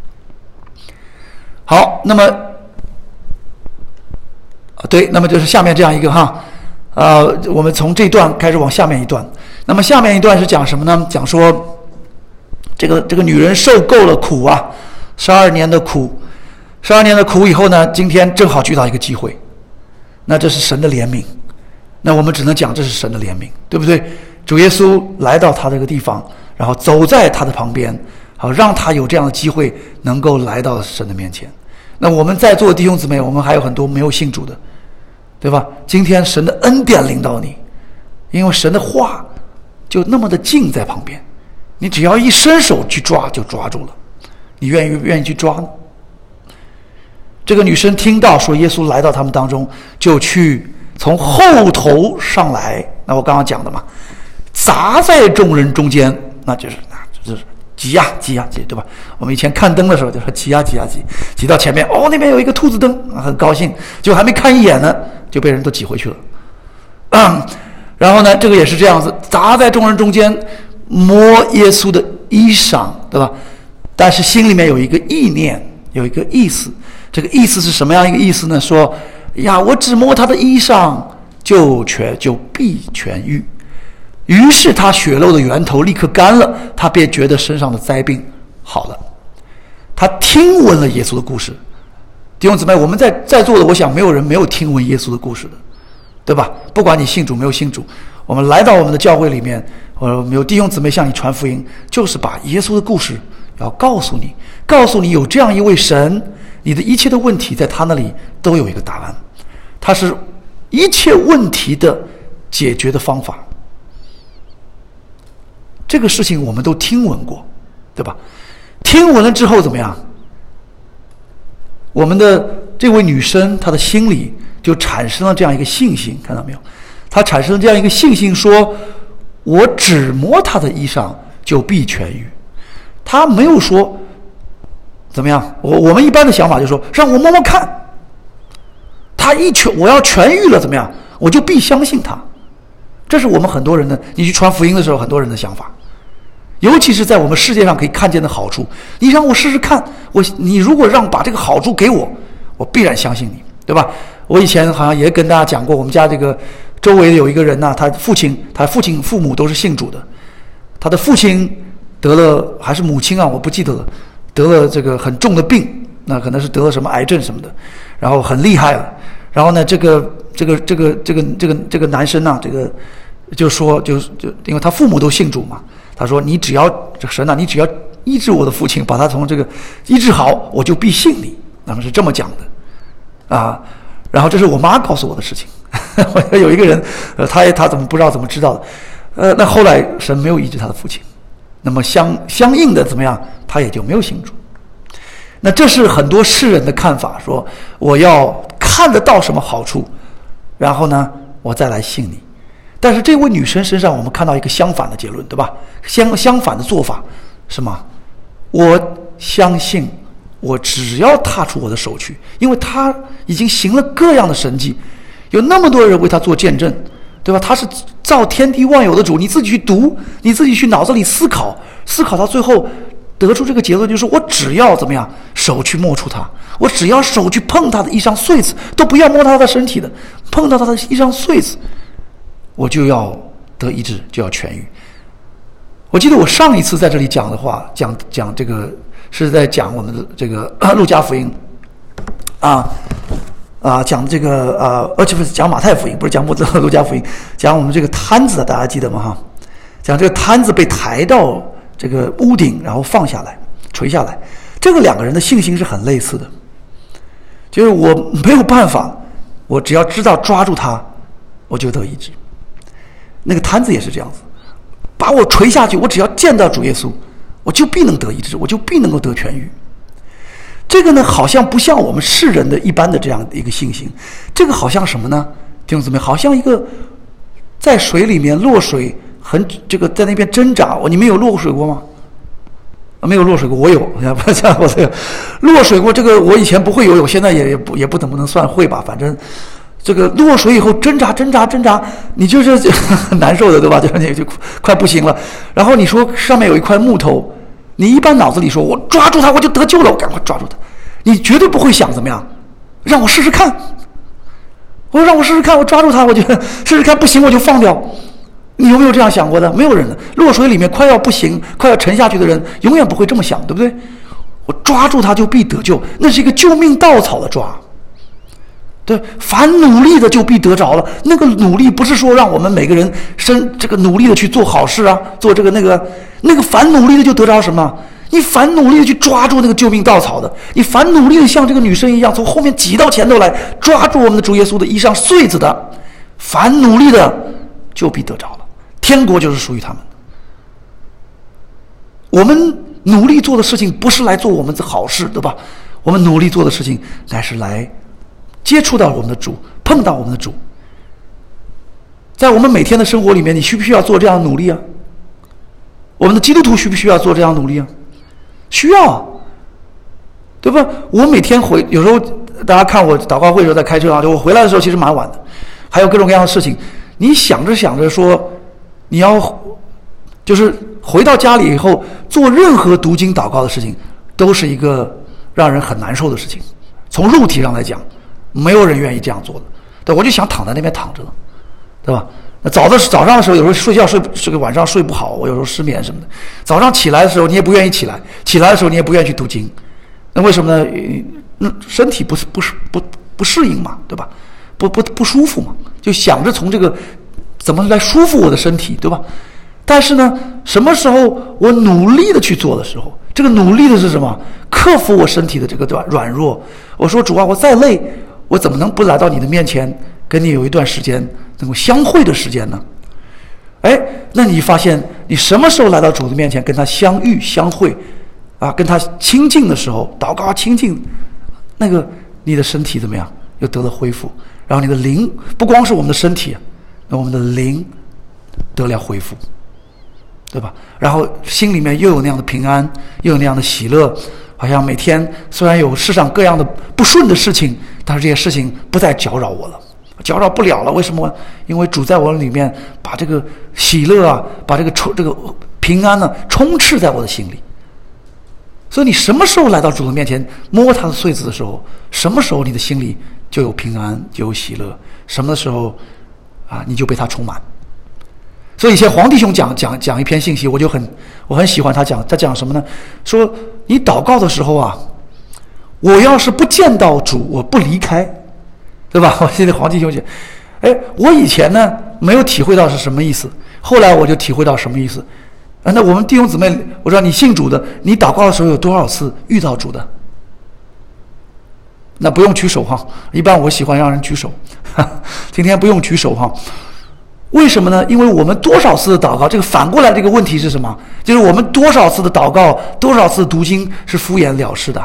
好，那么对，那么就是下面这样一个哈，呃，我们从这段开始往下面一段。那么下面一段是讲什么呢？讲说这个这个女人受够了苦啊，十二年的苦，十二年的苦以后呢，今天正好遇到一个机会，那这是神的怜悯，那我们只能讲这是神的怜悯，对不对？主耶稣来到他这个地方，然后走在他的旁边，好让他有这样的机会能够来到神的面前。那我们在座的弟兄姊妹，我们还有很多没有信主的，对吧？今天神的恩典临到你，因为神的话就那么的近在旁边，你只要一伸手去抓就抓住了。你愿意愿意去抓呢？这个女生听到说耶稣来到他们当中，就去从后头上来，那我刚刚讲的嘛，砸在众人中间，那就是那就是挤呀挤呀挤，对吧？我们以前看灯的时候就说挤呀挤呀挤，挤到前面，哦，那边有一个兔子灯，很高兴，就还没看一眼呢，就被人都挤回去了。嗯，然后呢，这个也是这样子，砸在众人中间，摸耶稣的衣裳，对吧？但是心里面有一个意念，有一个意思，这个意思是什么样一个意思呢？说呀，我只摸他的衣裳，就全就必痊愈。于是他血漏的源头立刻干了，他便觉得身上的灾病好了。他听闻了耶稣的故事。弟兄姊妹，我们在在座的，我想没有人没有听闻耶稣的故事的，对吧？不管你信主没有信主，我们来到我们的教会里面，我们有弟兄姊妹向你传福音，就是把耶稣的故事要告诉你，告诉你有这样一位神，你的一切的问题在他那里都有一个答案，他是一切问题的解决的方法。这个事情我们都听闻过，对吧？听闻了之后怎么样？我们的这位女生她的心里就产生了这样一个信心，看到没有？她产生了这样一个信心，说我只摸她的衣裳就必痊愈。她没有说怎么样，我我们一般的想法就是说让我摸摸看，她一痊我要痊愈了怎么样，我就必相信她。这是我们很多人的，你去传福音的时候很多人的想法，尤其是在我们世界上可以看见的好处，你让我试试看，我你如果让把这个好处给我，我必然相信你，对吧？我以前好像也跟大家讲过，我们家这个周围有一个人呢、啊，他父亲他父亲父母都是信主的，他的父亲得了还是母亲啊，我不记得了，得了这个很重的病，那可能是得了什么癌症什么的，然后很厉害了，然后呢这个这个这个这个这个这个男生呢、啊，这个就说就就因为他父母都信主嘛，他说你只要这神啊，你只要医治我的父亲，把他从这个医治好，我就必信你。那么是这么讲的啊。然后这是我妈告诉我的事情。有一个人，呃，他他怎么不知道怎么知道的？呃，那后来神没有医治他的父亲，那么相相应的怎么样，他也就没有信主。那这是很多世人的看法，说我要看得到什么好处，然后呢，我再来信你。但是这位女生身上，我们看到一个相反的结论，对吧？相相反的做法是吗？我相信，我只要踏出我的手去，因为她已经行了各样的神迹，有那么多人为她做见证，对吧？她是造天地万有的主，你自己去读，你自己去脑子里思考，思考到最后得出这个结论，就是我只要怎么样，手去摸触她，我只要手去碰她的衣裳穗子，都不要摸她的身体的，碰到她的衣裳穗子，我就要得医治，就要痊愈。我记得我上一次在这里讲的话，讲讲这个是在讲我们的这个路加福音，啊啊，讲这个呃，而且不是讲马太福音，不是讲路加福音，讲我们这个摊子，大家记得吗？哈，讲这个摊子被抬到这个屋顶，然后放下来，垂下来，这个两个人的信心是很类似的，就是我没有办法，我只要知道抓住他，我就得医治。那个摊子也是这样子，把我垂下去，我只要见到主耶稣，我就必能得医治，我就必能够得痊愈。这个呢，好像不像我们世人的一般的这样的一个信心，这个好像什么呢？弟兄姊妹，好像一个在水里面落水，很这个在那边挣扎。你们有落水过吗？没有落水过，我有。不像我这个落水过，这个我以前不会游泳，现在也也不也不怎么能算会吧，反正。这个落水以后挣扎挣扎挣扎，你就是很难受的，对吧？就是你就快不行了。然后你说上面有一块木头，你一般脑子里说我抓住它我就得救了，我赶快抓住它。你绝对不会想怎么样，让我试试看。我说让我试试看，我抓住它，我就试试看，不行我就放掉。你有没有这样想过的？没有人的。落水里面快要不行、快要沉下去的人，永远不会这么想，对不对？我抓住它就必得救，那是一个救命稻草的抓。对，凡努力的就必得着了。那个努力不是说让我们每个人生这个努力的去做好事啊，做这个那个那个凡努力的就得着什么？你凡努力的去抓住那个救命稻草的，你凡努力的像这个女生一样从后面挤到前头来抓住我们的主耶稣的衣裳穗子的，凡努力的就必得着了。天国就是属于他们的。我们努力做的事情不是来做我们的好事，对吧？我们努力做的事情乃是来接触到我们的主，碰到我们的主， 在我们每天的生活里面，你需不需要做这样的努力啊？我们的基督徒需不需要做这样的努力啊？需要啊，对吧？我每天回，有时候大家看我祷告会的时候在开车啊，就我回来的时候其实蛮晚的，还有各种各样的事情。你想着想着说，你要就是回到家里以后做任何读经祷告的事情，都是一个让人很难受的事情。从肉体上来讲，没有人愿意这样做的。对，我就想躺在那边躺着了，对吧？那早的早上的时候，有时候睡觉睡这个晚上睡不好，我有时候失眠什么的。早上起来的时候，你也不愿意起来；起来的时候，你也不愿意去读经。那为什么呢？嗯，身体不是不是不不适应嘛，对吧？不不不舒服嘛，就想着从这个怎么来舒服我的身体，对吧？但是呢，什么时候我努力的去做的时候，这个努力的是什么？克服我身体的这个软软弱。我说主啊，我再累，我怎么能不来到你的面前，跟你有一段时间能够相会的时间呢？哎，那你发现你什么时候来到主的面前，跟他相遇相会，啊，跟他亲近的时候，祷告亲近，那个你的身体怎么样？又得了恢复，然后你的灵不光是我们的身体，那我们的灵得了恢复，对吧？然后心里面又有那样的平安，又有那样的喜乐，好像每天虽然有世上各样的不顺的事情，但是这些事情不再搅扰我了，搅扰不了了。为什么？因为主在我里面把这个喜乐啊，把这个充这个平安呢、啊、充斥在我的心里。所以你什么时候来到主的面前摸他的穗子的时候，什么时候你的心里就有平安，就有喜乐，什么时候啊你就被他充满。所以以前黄弟兄讲讲讲一篇信息，我就很我很喜欢他讲，他讲什么呢？说你祷告的时候啊，我要是不见到主，我不离开，对吧？我现在黄弟兄讲，哎，我以前呢没有体会到是什么意思，后来我就体会到什么意思。啊，那我们弟兄姊妹，我知道你信主的，你祷告的时候有多少次遇到主的？那不用举手哈，一般我喜欢让人举手，今天不用举手哈。为什么呢？因为我们多少次的祷告，这个反过来这个问题是什么？就是我们多少次的祷告，多少次读经是敷衍了事的。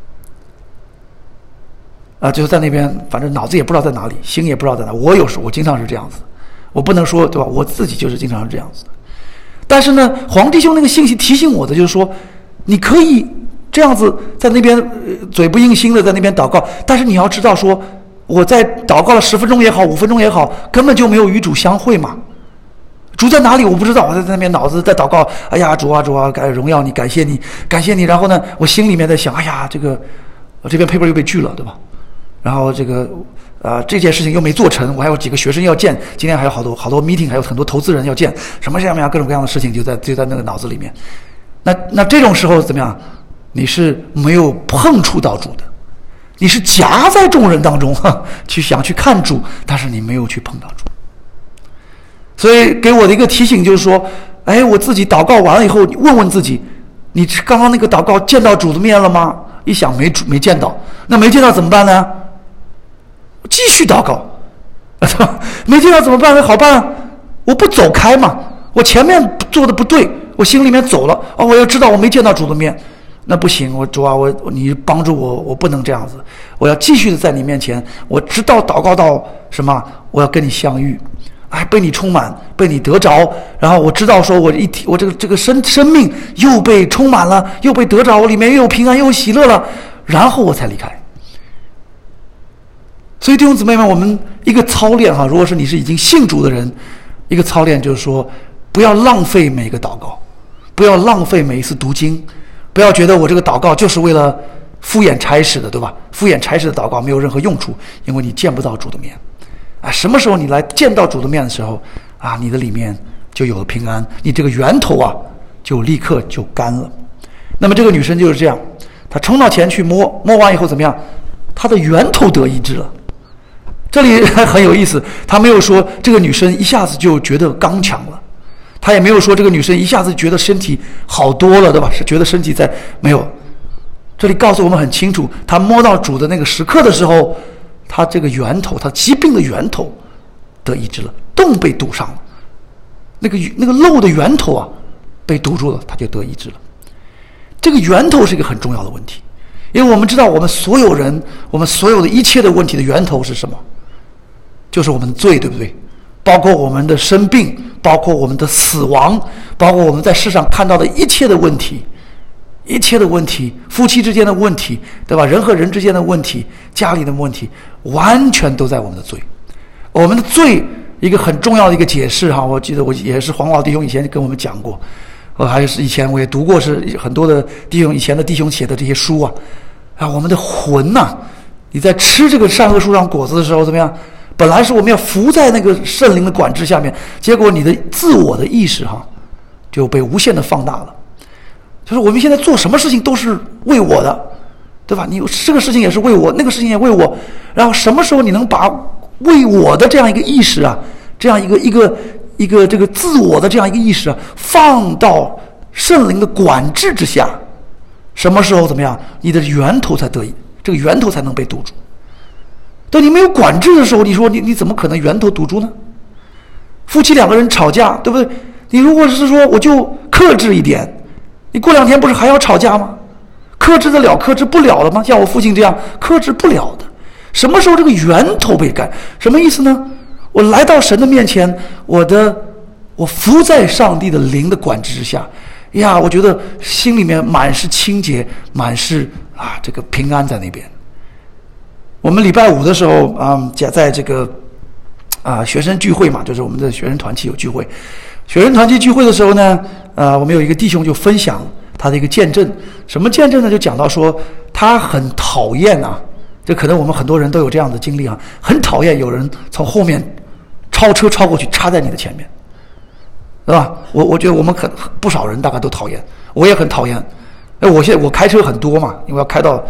啊，就是在那边，反正脑子也不知道在哪里，心也不知道在哪。我有时候我经常是这样子，我不能说对吧？我自己就是经常是这样子的。但是呢，黄弟兄那个信息提醒我的就是说，你可以这样子在那边、呃、嘴不应心的在那边祷告，但是你要知道说，我在祷告了十分钟也好，五分钟也好，根本就没有与主相会嘛。主在哪里我不知道，我在那边脑子在祷告，哎呀主啊主啊，感荣耀你，感谢你，感谢你。然后呢，我心里面在想，哎呀这个我这边 paper 又被拒了，对吧？然后这个呃这件事情又没做成，我还有几个学生要见，今天还有好多好多 meeting， 还有很多投资人要见，什么什么样各种各样的事情就在就在那个脑子里面。那那这种时候怎么样？你是没有碰触到主的，你是夹在众人当中哈，去想去看主，但是你没有去碰到主。所以给我的一个提醒就是说，哎，我自己祷告完了以后，问问自己，你刚刚那个祷告见到主的面了吗？一想没主没见到，那没见到怎么办呢？继续祷告，没见到怎么办呢？好办，我不走开嘛，我前面做的不对，我心里面走了，哦，我要知道我没见到主的面，那不行，我主啊，我你帮助我，我不能这样子，我要继续的在你面前，我直到祷告到什么，我要跟你相遇，哎，被你充满，被你得着，然后我知道说我一体，我这个这个生生命又被充满了，又被得着，我里面又有平安又有喜乐了，然后我才离开。所以弟兄姊妹们，我们一个操练哈，如果是你是已经信主的人，一个操练就是说，不要浪费每一个祷告，不要浪费每一次读经，不要觉得我这个祷告就是为了敷衍差事的，对吧？敷衍差事的祷告没有任何用处，因为你见不到主的面啊。什么时候你来见到主的面的时候啊，你的里面就有了平安，你这个源头啊就立刻就干了。那么这个女生就是这样，她冲到前去摸，摸完以后怎么样？她的源头得医治了。这里很有意思，他没有说这个女生一下子就觉得刚强了，他也没有说这个女生一下子觉得身体好多了，对吧？是觉得身体在没有。这里告诉我们很清楚，他摸到主的那个时刻的时候，他这个源头，他疾病的源头得医治了，洞被堵上了，那个那个漏的源头啊被堵住了，他就得医治了。这个源头是一个很重要的问题，因为我们知道我们所有人，我们所有的一切的问题的源头是什么？就是我们的罪，对不对？ 包括我们的生病，包括我们的死亡，包括我们在世上看到的一切的问题，一切的问题，夫妻之间的问题，对吧？人和人之间的问题，家里的问题，完全都在我们的罪。我们的罪一个很重要的一个解释哈，我记得我也是黄老弟兄以前跟我们讲过，我还是以前我也读过，是很多的弟兄以前的弟兄写的这些书啊啊，我们的魂呐、啊，你在吃这个善恶树上果子的时候怎么样？本来是我们要服在那个圣灵的管制下面，结果你的自我的意识哈就被无限的放大了。就是我们现在做什么事情都是为我的，对吧？你这个事情也是为我，那个事情也为我，然后什么时候你能把为我的这样一个意识啊，这样一个一个一个这个自我的这样一个意识啊，放到圣灵的管制之下，什么时候怎么样？你的源头才得以，这个源头才能被堵住。对，你没有管制的时候，你说你你怎么可能源头堵住呢？夫妻两个人吵架，对不对？你如果是说我就克制一点，你过两天不是还要吵架吗？克制得了，克制不了了吗？像我父亲这样克制不了的。什么时候这个源头被改？什么意思呢？我来到神的面前，我的我服在上帝的灵的管制之下，呀，我觉得心里面满是清洁，满是啊这个平安在那边。我们礼拜五的时候啊，在这个啊学生聚会嘛，就是我们的学生团契有聚会。学生团契聚会的时候呢，呃，我们有一个弟兄就分享他的一个见证。什么见证呢？就讲到说他很讨厌啊，这可能我们很多人都有这样的经历啊，很讨厌有人从后面超车超过去插在你的前面，对吧？我我觉得我们很不少人大概都讨厌，我也很讨厌。哎，我现在我开车很多嘛，因为要开到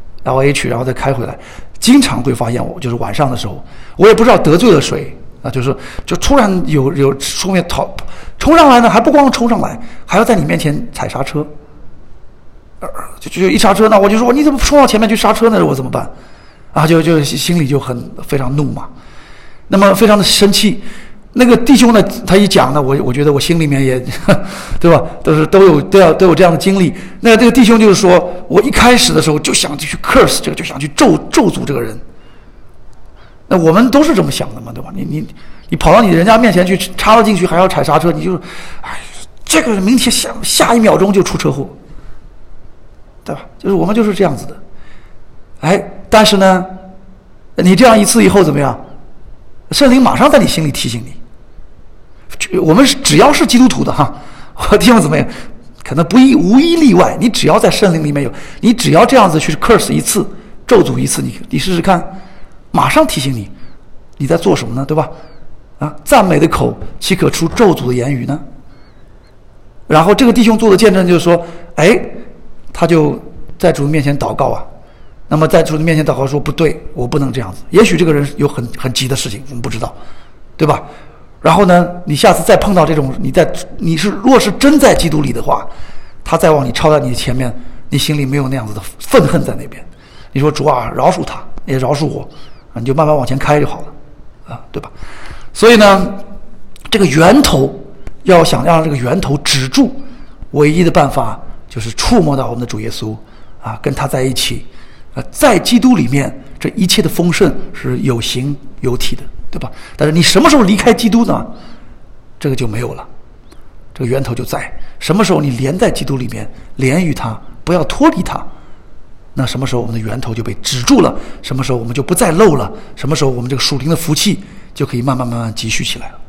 L A 去，然后再开回来。经常会发现我就是晚上的时候，我也不知道得罪了谁啊，就是就突然有有后面逃冲上来呢，还不光冲上来，还要在你面前踩刹车，呃、就就一刹车，那我就说你怎么冲到前面去刹车呢？我怎么办？啊，就就心里就很非常怒嘛，那么非常的生气。那个弟兄呢，他一讲呢，我我觉得我心里面也，对吧？都是都有都要都有这样的经历。那这个弟兄就是说，我一开始的时候就想去 curse 这个，就想去咒咒诅这个人。那我们都是这么想的嘛，对吧？你你你跑到你人家面前去插了进去，还要踩刹车，你就，哎，这个明天下下一秒钟就出车祸，对吧？就是我们就是这样子的。哎，但是呢，你这样一次以后怎么样？圣灵马上在你心里提醒你。我们只要是基督徒的哈，弟兄怎么样？可能不一无一例外，你只要在圣灵里面有，你只要这样子去 curse 一次，咒诅一次，你你试试看，马上提醒你，你在做什么呢？对吧？啊，赞美的口岂可出咒诅的言语呢？然后这个弟兄做的见证就是说，哎，他就在主面前祷告啊。那么在主的面前祷告说，不对，我不能这样子。也许这个人有很很急的事情，我们不知道，对吧？然后呢，你下次再碰到这种，你在你是若是真在基督里的话，他再往你超在你的前面，你心里没有那样子的愤恨在那边。你说主啊，饶恕他，也饶恕我，啊，你就慢慢往前开就好了，啊，对吧？所以呢，这个源头要想让这个源头止住，唯一的办法就是触摸到我们的主耶稣啊，跟他在一起，啊，在基督里面，这一切的丰盛是有形有体的。对吧？但是你什么时候离开基督呢？这个就没有了，这个源头就在。什么时候你连在基督里面，连于他，不要脱离他，那什么时候我们的源头就被止住了？什么时候我们就不再漏了？什么时候我们这个属灵的福气就可以慢慢慢慢积蓄起来了？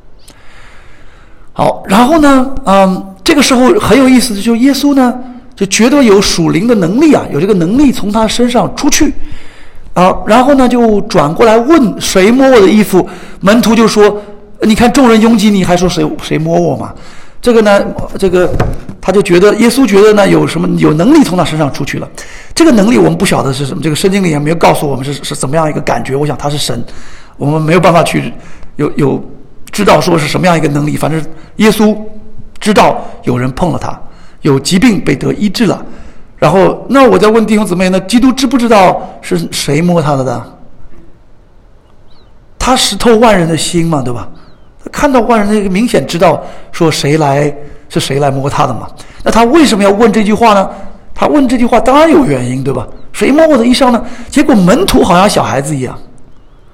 好，然后呢，嗯，这个时候很有意思的，就是耶稣呢，就觉得有属灵的能力啊，有这个能力从他身上出去。啊，然后呢，就转过来问谁摸我的衣服？门徒就说：“你看众人拥挤你，还说谁谁摸我嘛？”这个呢，这个他就觉得耶稣觉得呢有什么有能力从他身上出去了。这个能力我们不晓得是什么，这个圣经里也没有告诉我们是是怎么样一个感觉。我想他是神，我们没有办法去有有知道说是什么样一个能力。反正耶稣知道有人碰了他，有疾病被得医治了。然后，那我再问弟兄姊妹呢？基督知不知道是谁摸他的的？他识透万人的心嘛，对吧？他看到万人的，明显知道说谁来是谁来摸他的嘛。那他为什么要问这句话呢？他问这句话当然有原因，对吧？谁摸我的衣裳呢？结果门徒好像小孩子一样，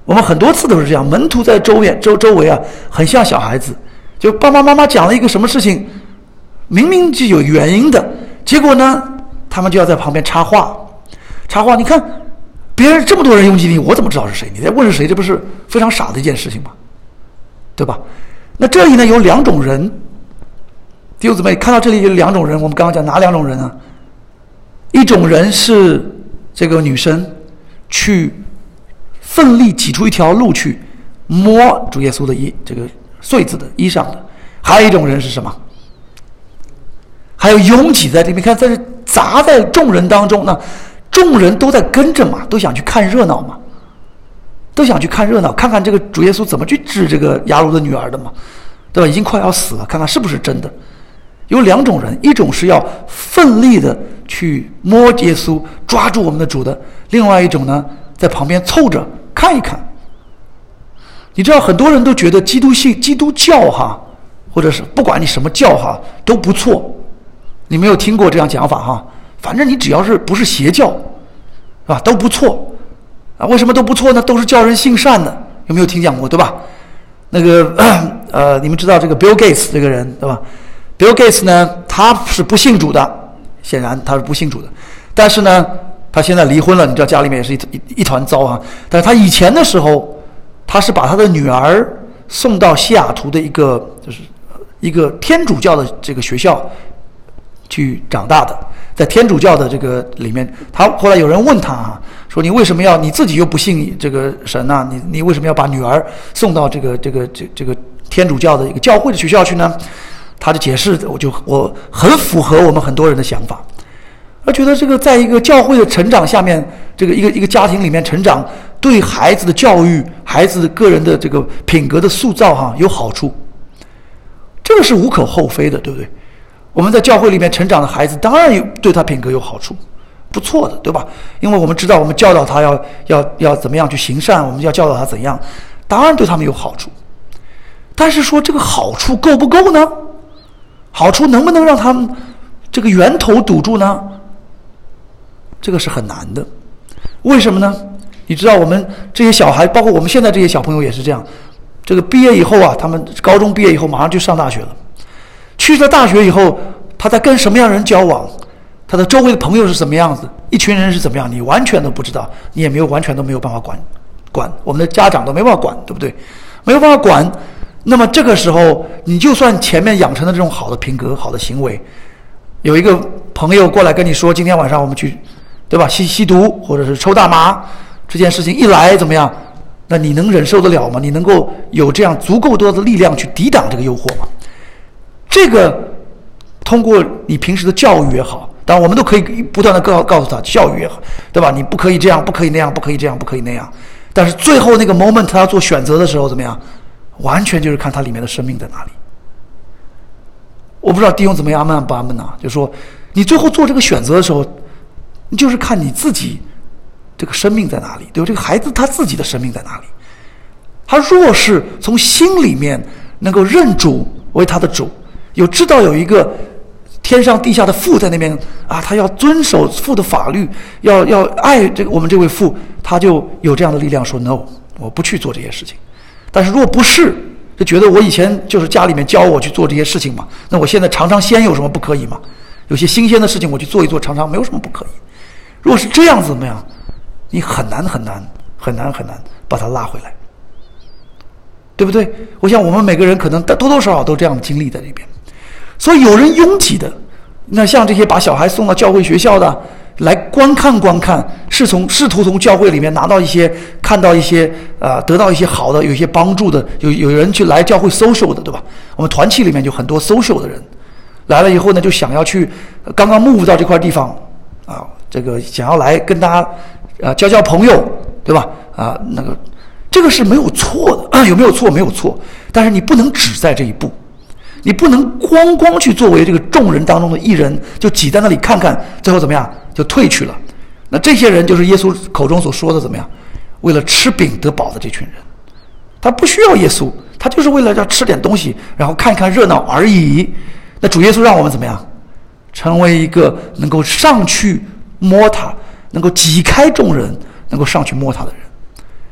我们很多次都是这样，门徒在周围周周围啊，很像小孩子，就爸爸妈妈讲了一个什么事情，明明就有原因的，结果呢，他们就要在旁边插话，插话。你看，别人这么多人拥挤你，我怎么知道是谁？你在问是谁，这不是非常傻的一件事情吗？对吧？那这里呢有两种人，弟兄姊妹看到这里有两种人，我们刚刚讲哪两种人啊？一种人是这个女生去奋力挤出一条路去摸主耶稣的衣这个穗子的衣裳的，还有一种人是什么？还有拥挤在这边，看在这砸在众人当中呢，众人都在跟着嘛，都想去看热闹嘛，都想去看热闹，看看这个主耶稣怎么去治这个雅鲁的女儿的嘛，对吧？已经快要死了，看看是不是真的。有两种人，一种是要奋力的去摸耶稣抓住我们的主的，另外一种呢在旁边凑着看一看。你知道很多人都觉得基督信基督教哈，或者是不管你什么教哈都不错，你没有听过这样讲法哈？反正你只要是不是邪教，是吧？都不错啊。为什么都不错呢？都是叫人行善的，有没有听讲过？对吧？那个呃，你们知道这个 Bill Gates 这个人对吧？Bill Gates 呢，他是不信主的，显然他是不信主的。但是呢，他现在离婚了，你知道家里面也是一一一团糟啊。但是他以前的时候，他是把他的女儿送到西雅图的一个就是一个天主教的这个学校去长大的。在天主教的这个里面，他后来有人问他啊，说你为什么要你自己又不信这个神啊？你你为什么要把女儿送到这个这个这这个天主教的一个教会的学校去呢？他就解释，我就我很符合我们很多人的想法，而觉得这个在一个教会的成长下面，这个一个一个家庭里面成长，对孩子的教育、孩子个人的这个品格的塑造哈有好处，这个是无可厚非的，对不对？我们在教会里面成长的孩子，当然有对他品格有好处，不错的，对吧？因为我们知道，我们教导他要要要怎么样去行善，我们要教导他怎样，当然对他们有好处。但是说这个好处够不够呢？好处能不能让他们这个源头堵住呢？这个是很难的。为什么呢？你知道我们这些小孩，包括我们现在这些小朋友也是这样，这个毕业以后啊，他们高中毕业以后马上就上大学了，去了大学以后，他在跟什么样的人交往，他的周围的朋友是什么样子，一群人是怎么样，你完全都不知道，你也没有完全都没有办法管管，我们的家长都没办法管，对不对？没有办法管。那么这个时候，你就算前面养成的这种好的品格、好的行为，有一个朋友过来跟你说，今天晚上我们去，对吧？吸吸毒或者是抽大麻，这件事情一来怎么样？那你能忍受得了吗？你能够有这样足够多的力量去抵挡这个诱惑吗？这个通过你平时的教育也好，当然我们都可以不断的告告诉他，教育也好，对吧？你不可以这样，不可以那样，不可以这样，不可以那样。但是最后那个 moment 他要做选择的时候怎么样？完全就是看他里面的生命在哪里。我不知道弟兄怎么样，阿门不阿门啊？就是说，你最后做这个选择的时候，你就是看你自己这个生命在哪里，对吧？这个孩子他自己的生命在哪里？他若是从心里面能够认主为他的主，有知道有一个天上地下的父在那边啊，他要遵守父的法律，要要爱这个我们这位父，他就有这样的力量说 no， 我不去做这些事情。但是如果不是，就觉得我以前就是家里面教我去做这些事情嘛，那我现在尝尝鲜有什么不可以吗？有些新鲜的事情我去做一做尝尝，没有什么不可以。如果是这样子怎么样？你很难很难很难很难把它拉回来，对不对？我想我们每个人可能多多少少都这样的经历在这边。所以有人拥挤的，那像这些把小孩送到教会学校的，来观看观看，是从试图从教会里面拿到一些看到一些呃得到一些好的，有一些帮助的，有有人去来教会 social 的，对吧？我们团契里面就很多 social 的人来了以后呢，就想要去刚刚 move 到这块地方啊，这个想要来跟大家啊交交朋友，对吧？啊，那个这个是没有错的，啊、有没有错？没有错，但是你不能只在这一步。你不能光光去作为这个众人当中的一人，就挤在那里看看，最后怎么样就退去了。那这些人就是耶稣口中所说的怎么样？为了吃饼得饱的这群人，他不需要耶稣，他就是为了要吃点东西，然后看一看热闹而已。那主耶稣让我们怎么样？成为一个能够上去摸他，能够挤开众人，能够上去摸他的人。啊，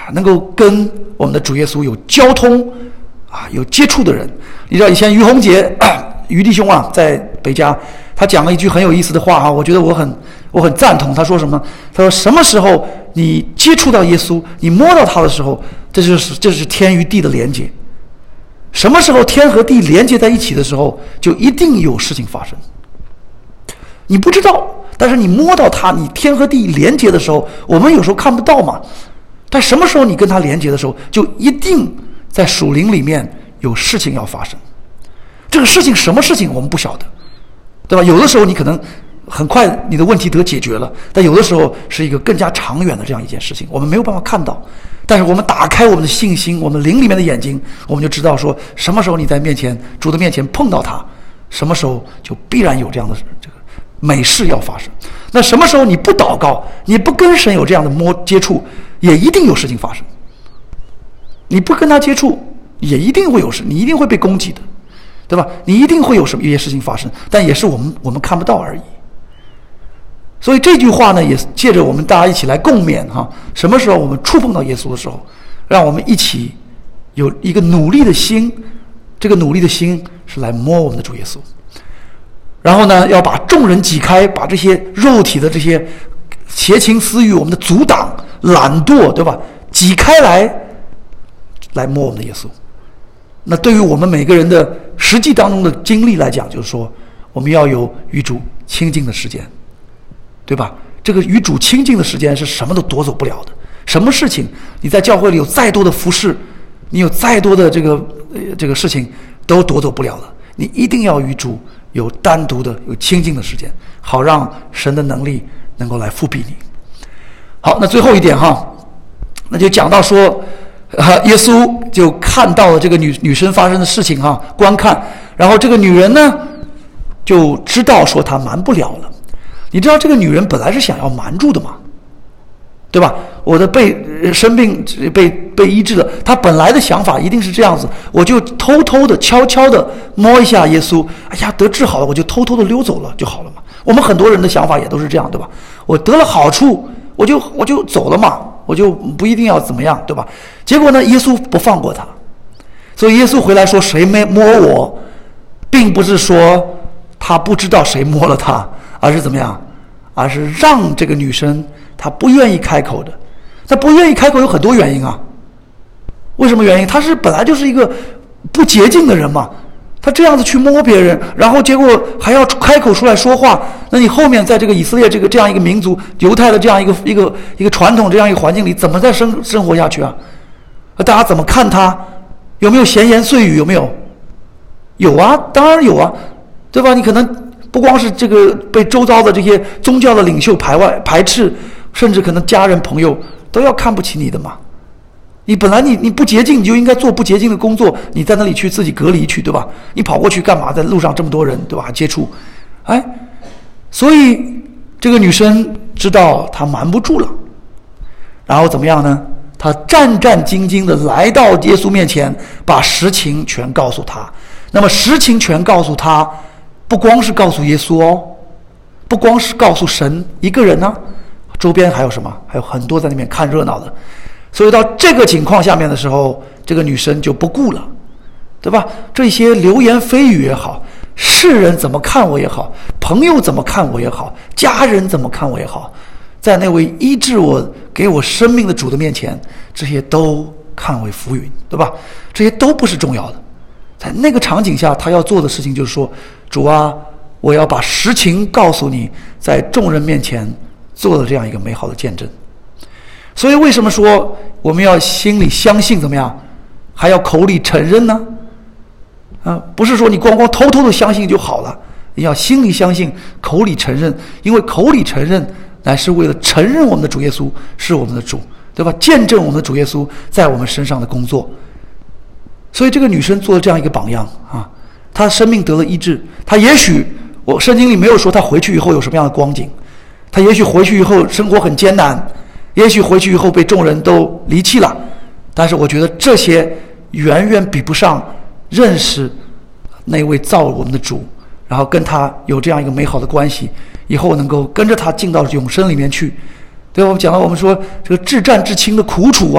能够跟我们的主耶稣有交通啊，有接触的人。你知道以前于洪杰、啊、于弟兄啊，在北家，他讲了一句很有意思的话哈、啊，我觉得我很我很赞同。他说什么？他说什么时候你接触到耶稣，你摸到他的时候，这就是这是天与地的连接。什么时候天和地连接在一起的时候，就一定有事情发生。你不知道，但是你摸到它，你天和地连接的时候，我们有时候看不到嘛。但什么时候你跟它连接的时候，就一定在属灵里面有事情要发生。这个事情什么事情我们不晓得，对吧？有的时候你可能很快你的问题得解决了，但有的时候是一个更加长远的这样一件事情，我们没有办法看到。但是我们打开我们的信心，我们灵里面的眼睛，我们就知道说什么时候你在面前主的面前碰到他，什么时候就必然有这样的这个美事要发生。那什么时候你不祷告，你不跟神有这样的摸接触，也一定有事情发生。你不跟他接触，也一定会有事，你一定会被攻击的，对吧？你一定会有什么一些事情发生，但也是我们我们看不到而已。所以这句话呢，也借着我们大家一起来共勉哈。什么时候我们触碰到耶稣的时候，让我们一起有一个努力的心，这个努力的心是来摸我们的主耶稣。然后呢，要把众人挤开，把这些肉体的这些邪情私欲，我们的阻挡、懒惰，对吧？挤开来，来摸我们的耶稣。那对于我们每个人的实际当中的经历来讲，就是说，我们要有与主亲近的时间。对吧？这个与主亲近的时间是什么都夺走不了的。什么事情，你在教会里有再多的服侍，你有再多的这个、呃、这个事情，都夺走不了的。你一定要与主有单独的、有亲近的时间，好让神的能力能够来复辟你。好，那最后一点哈，那就讲到说，呃、耶稣就看到了这个女女生发生的事情哈，观看，然后这个女人呢，就知道说她瞒不了了。你知道这个女人本来是想要瞒住的嘛，对吧？我的被生病被被医治了，她本来的想法一定是这样子，我就偷偷的悄悄的摸一下耶稣，哎呀得治好了，我就偷偷的溜走了就好了嘛。我们很多人的想法也都是这样，对吧？我得了好处，我就我就走了嘛，我就不一定要怎么样，对吧？结果呢，耶稣不放过他，所以耶稣回来说谁没摸我，并不是说他不知道谁摸了他，而是怎么样？而是让这个女生她不愿意开口的。她不愿意开口有很多原因啊。为什么原因？她是本来就是一个不洁净的人嘛。她这样子去摸别人，然后结果还要开口出来说话，那你后面在这个以色列这个这样一个民族、犹太的这样一个一个一个传统这样一个环境里，怎么再生生活下去啊？大家怎么看她？有没有闲言碎语？有没有？有啊，当然有啊，对吧？你可能。不光是这个被周遭的这些宗教的领袖排外排斥，甚至可能家人朋友都要看不起你的嘛。你本来你你不洁净，你就应该做不洁净的工作，你在那里去自己隔离去，对吧？你跑过去干嘛？在路上这么多人，对吧？接触，哎，所以这个女生知道她瞒不住了，然后怎么样呢？她战战兢兢的来到耶稣面前，把实情全告诉他。那么实情全告诉他。不光是告诉耶稣哦，不光是告诉神一个人呢、啊，周边还有什么？还有很多在那边看热闹的。所以到这个情况下面的时候，这个女生就不顾了，对吧？这些流言蜚语也好，世人怎么看我也好，朋友怎么看我也好，家人怎么看我也好，在那位医治我、给我生命的主的面前，这些都看为浮云，对吧？这些都不是重要的。在那个场景下，他要做的事情就是说，主啊，我要把实情告诉你，在众人面前做了这样一个美好的见证。所以为什么说我们要心里相信怎么样，还要口里承认呢？啊，不是说你光光偷偷的相信就好了，你要心里相信，口里承认，因为口里承认乃是为了承认我们的主耶稣是我们的主，对吧？见证我们的主耶稣在我们身上的工作。所以这个女生做了这样一个榜样啊，她生命得了医治。她也许我圣经里没有说她回去以后有什么样的光景，她也许回去以后生活很艰难，也许回去以后被众人都离弃了，但是我觉得这些远远比不上认识那位造我们的主，然后跟他有这样一个美好的关系，以后能够跟着他进到永生里面去，对吧？我们讲到我们说这个至战至轻的苦楚啊，对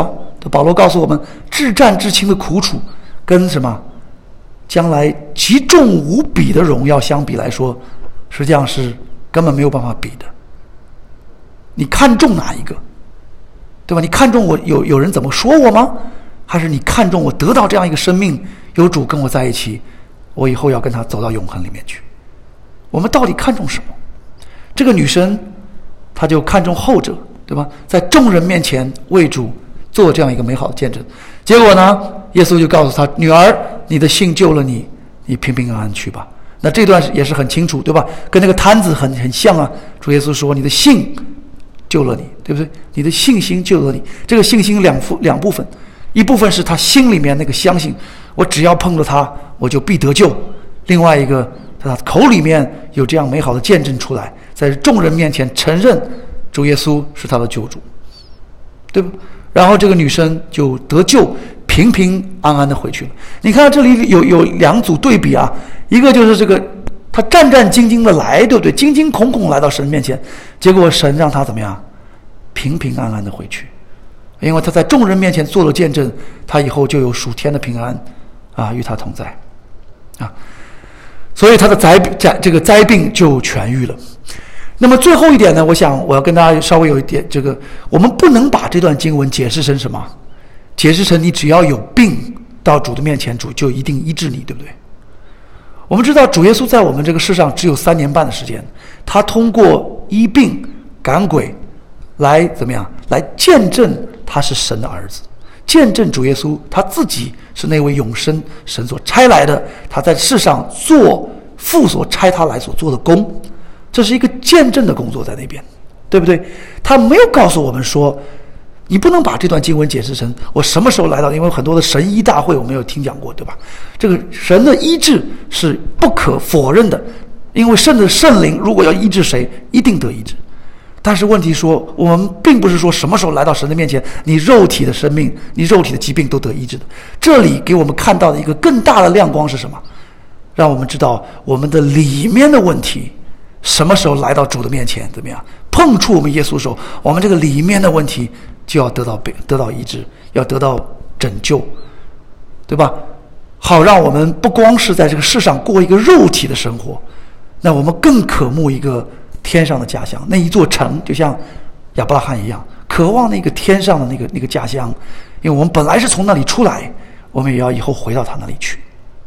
保罗告诉我们，至战至轻的苦楚跟什么将来极重无比的荣耀相比来说，实际上是根本没有办法比的。你看重哪一个，对吧？你看重我有有人怎么说我吗？还是你看重我得到这样一个生命，有主跟我在一起，我以后要跟他走到永恒里面去？我们到底看重什么？这个女生她就看重后者，对吧？在众人面前为主做这样一个美好的见证。结果呢，耶稣就告诉她，女儿，你的信救了你，你平平安安去吧。那这段也是很清楚，对吧？跟那个摊子很很像啊。主耶稣说，你的信救了你，对不对？你的信心救了你。这个信心两部两部分，一部分是他心里面那个相信，我只要碰了他，我就必得救；另外一个，他口里面有这样美好的见证出来，在众人面前承认主耶稣是他的救主，对吧？然后这个女生就得救，平平安安的回去了。你看这里有有两组对比啊，一个就是这个他战战兢兢的来，对不对？惊惊恐恐来到神面前，结果神让他怎么样？平平安安的回去，因为他在众人面前做了见证，他以后就有属天的平安啊，与他同在啊，所以他的灾灾这个灾病就痊愈了。那么最后一点呢，我想我要跟大家稍微有一点这个，我们不能把这段经文解释成什么？解释成你只要有病到主的面前，主就一定医治你，对不对？我们知道主耶稣在我们这个世上只有三年半的时间，他通过医病赶鬼来怎么样？来见证他是神的儿子，见证主耶稣他自己是那位永生神所差来的，他在世上做父所差他来所做的工，这是一个见证的工作在那边，对不对？他没有告诉我们说，你不能把这段经文解释成我什么时候来到，因为很多的神医大会我们有听讲过，对吧？这个神的医治是不可否认的，因为圣的圣灵如果要医治谁，一定得医治。但是问题说，我们并不是说什么时候来到神的面前，你肉体的生命，你肉体的疾病都得医治的。这里给我们看到的一个更大的亮光是什么？让我们知道我们的里面的问题，什么时候来到主的面前，怎么样碰触我们耶稣的时候，我们这个里面的问题就要得到得到医治，要得到拯救，对吧？好让我们不光是在这个世上过一个肉体的生活，那我们更渴慕一个天上的家乡，那一座城，就像亚伯拉罕一样，渴望那个天上的那个那个家乡，因为我们本来是从那里出来，我们也要以后回到他那里去。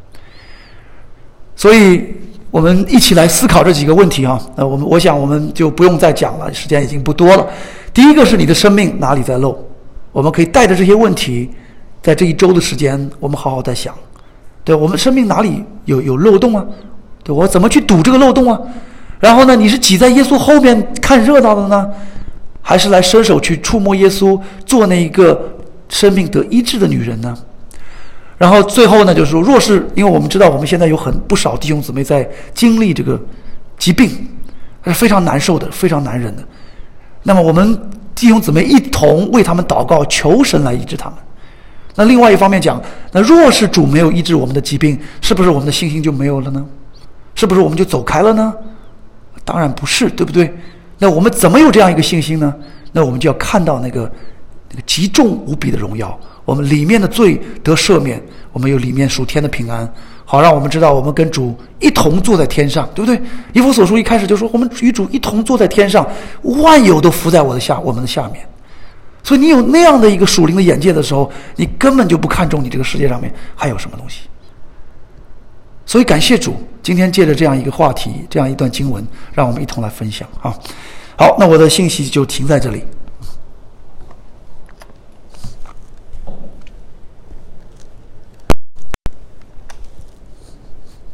所以我们一起来思考这几个问题啊。那我们我想我们就不用再讲了，时间已经不多了。第一个是你的生命哪里在漏，我们可以带着这些问题，在这一周的时间，我们好好在想，对，我们生命哪里有有漏洞啊？对，我怎么去堵这个漏洞啊？然后呢，你是挤在耶稣后面看热闹的呢，还是来伸手去触摸耶稣，做那一个生命得医治的女人呢？然后最后呢，就是说，若是因为我们知道我们现在有很不少弟兄姊妹在经历这个疾病，是非常难受的，非常难忍的。那么我们弟兄姊妹一同为他们祷告，求神来医治他们。那另外一方面讲，那若是主没有医治我们的疾病，是不是我们的信心就没有了呢？是不是我们就走开了呢？当然不是，对不对？那我们怎么有这样一个信心呢？那我们就要看到那个那个极重无比的荣耀，我们里面的罪得赦免，我们有里面属天的平安，好让我们知道我们跟主一同坐在天上，对不对？以弗所书一开始就说，我们与主一同坐在天上，万有都伏在我的下我们的下面。所以你有那样的一个属灵的眼界的时候，你根本就不看重你这个世界上面还有什么东西。所以感谢主，今天借着这样一个话题，这样一段经文，让我们一同来分享啊。好，那我的信息就停在这里。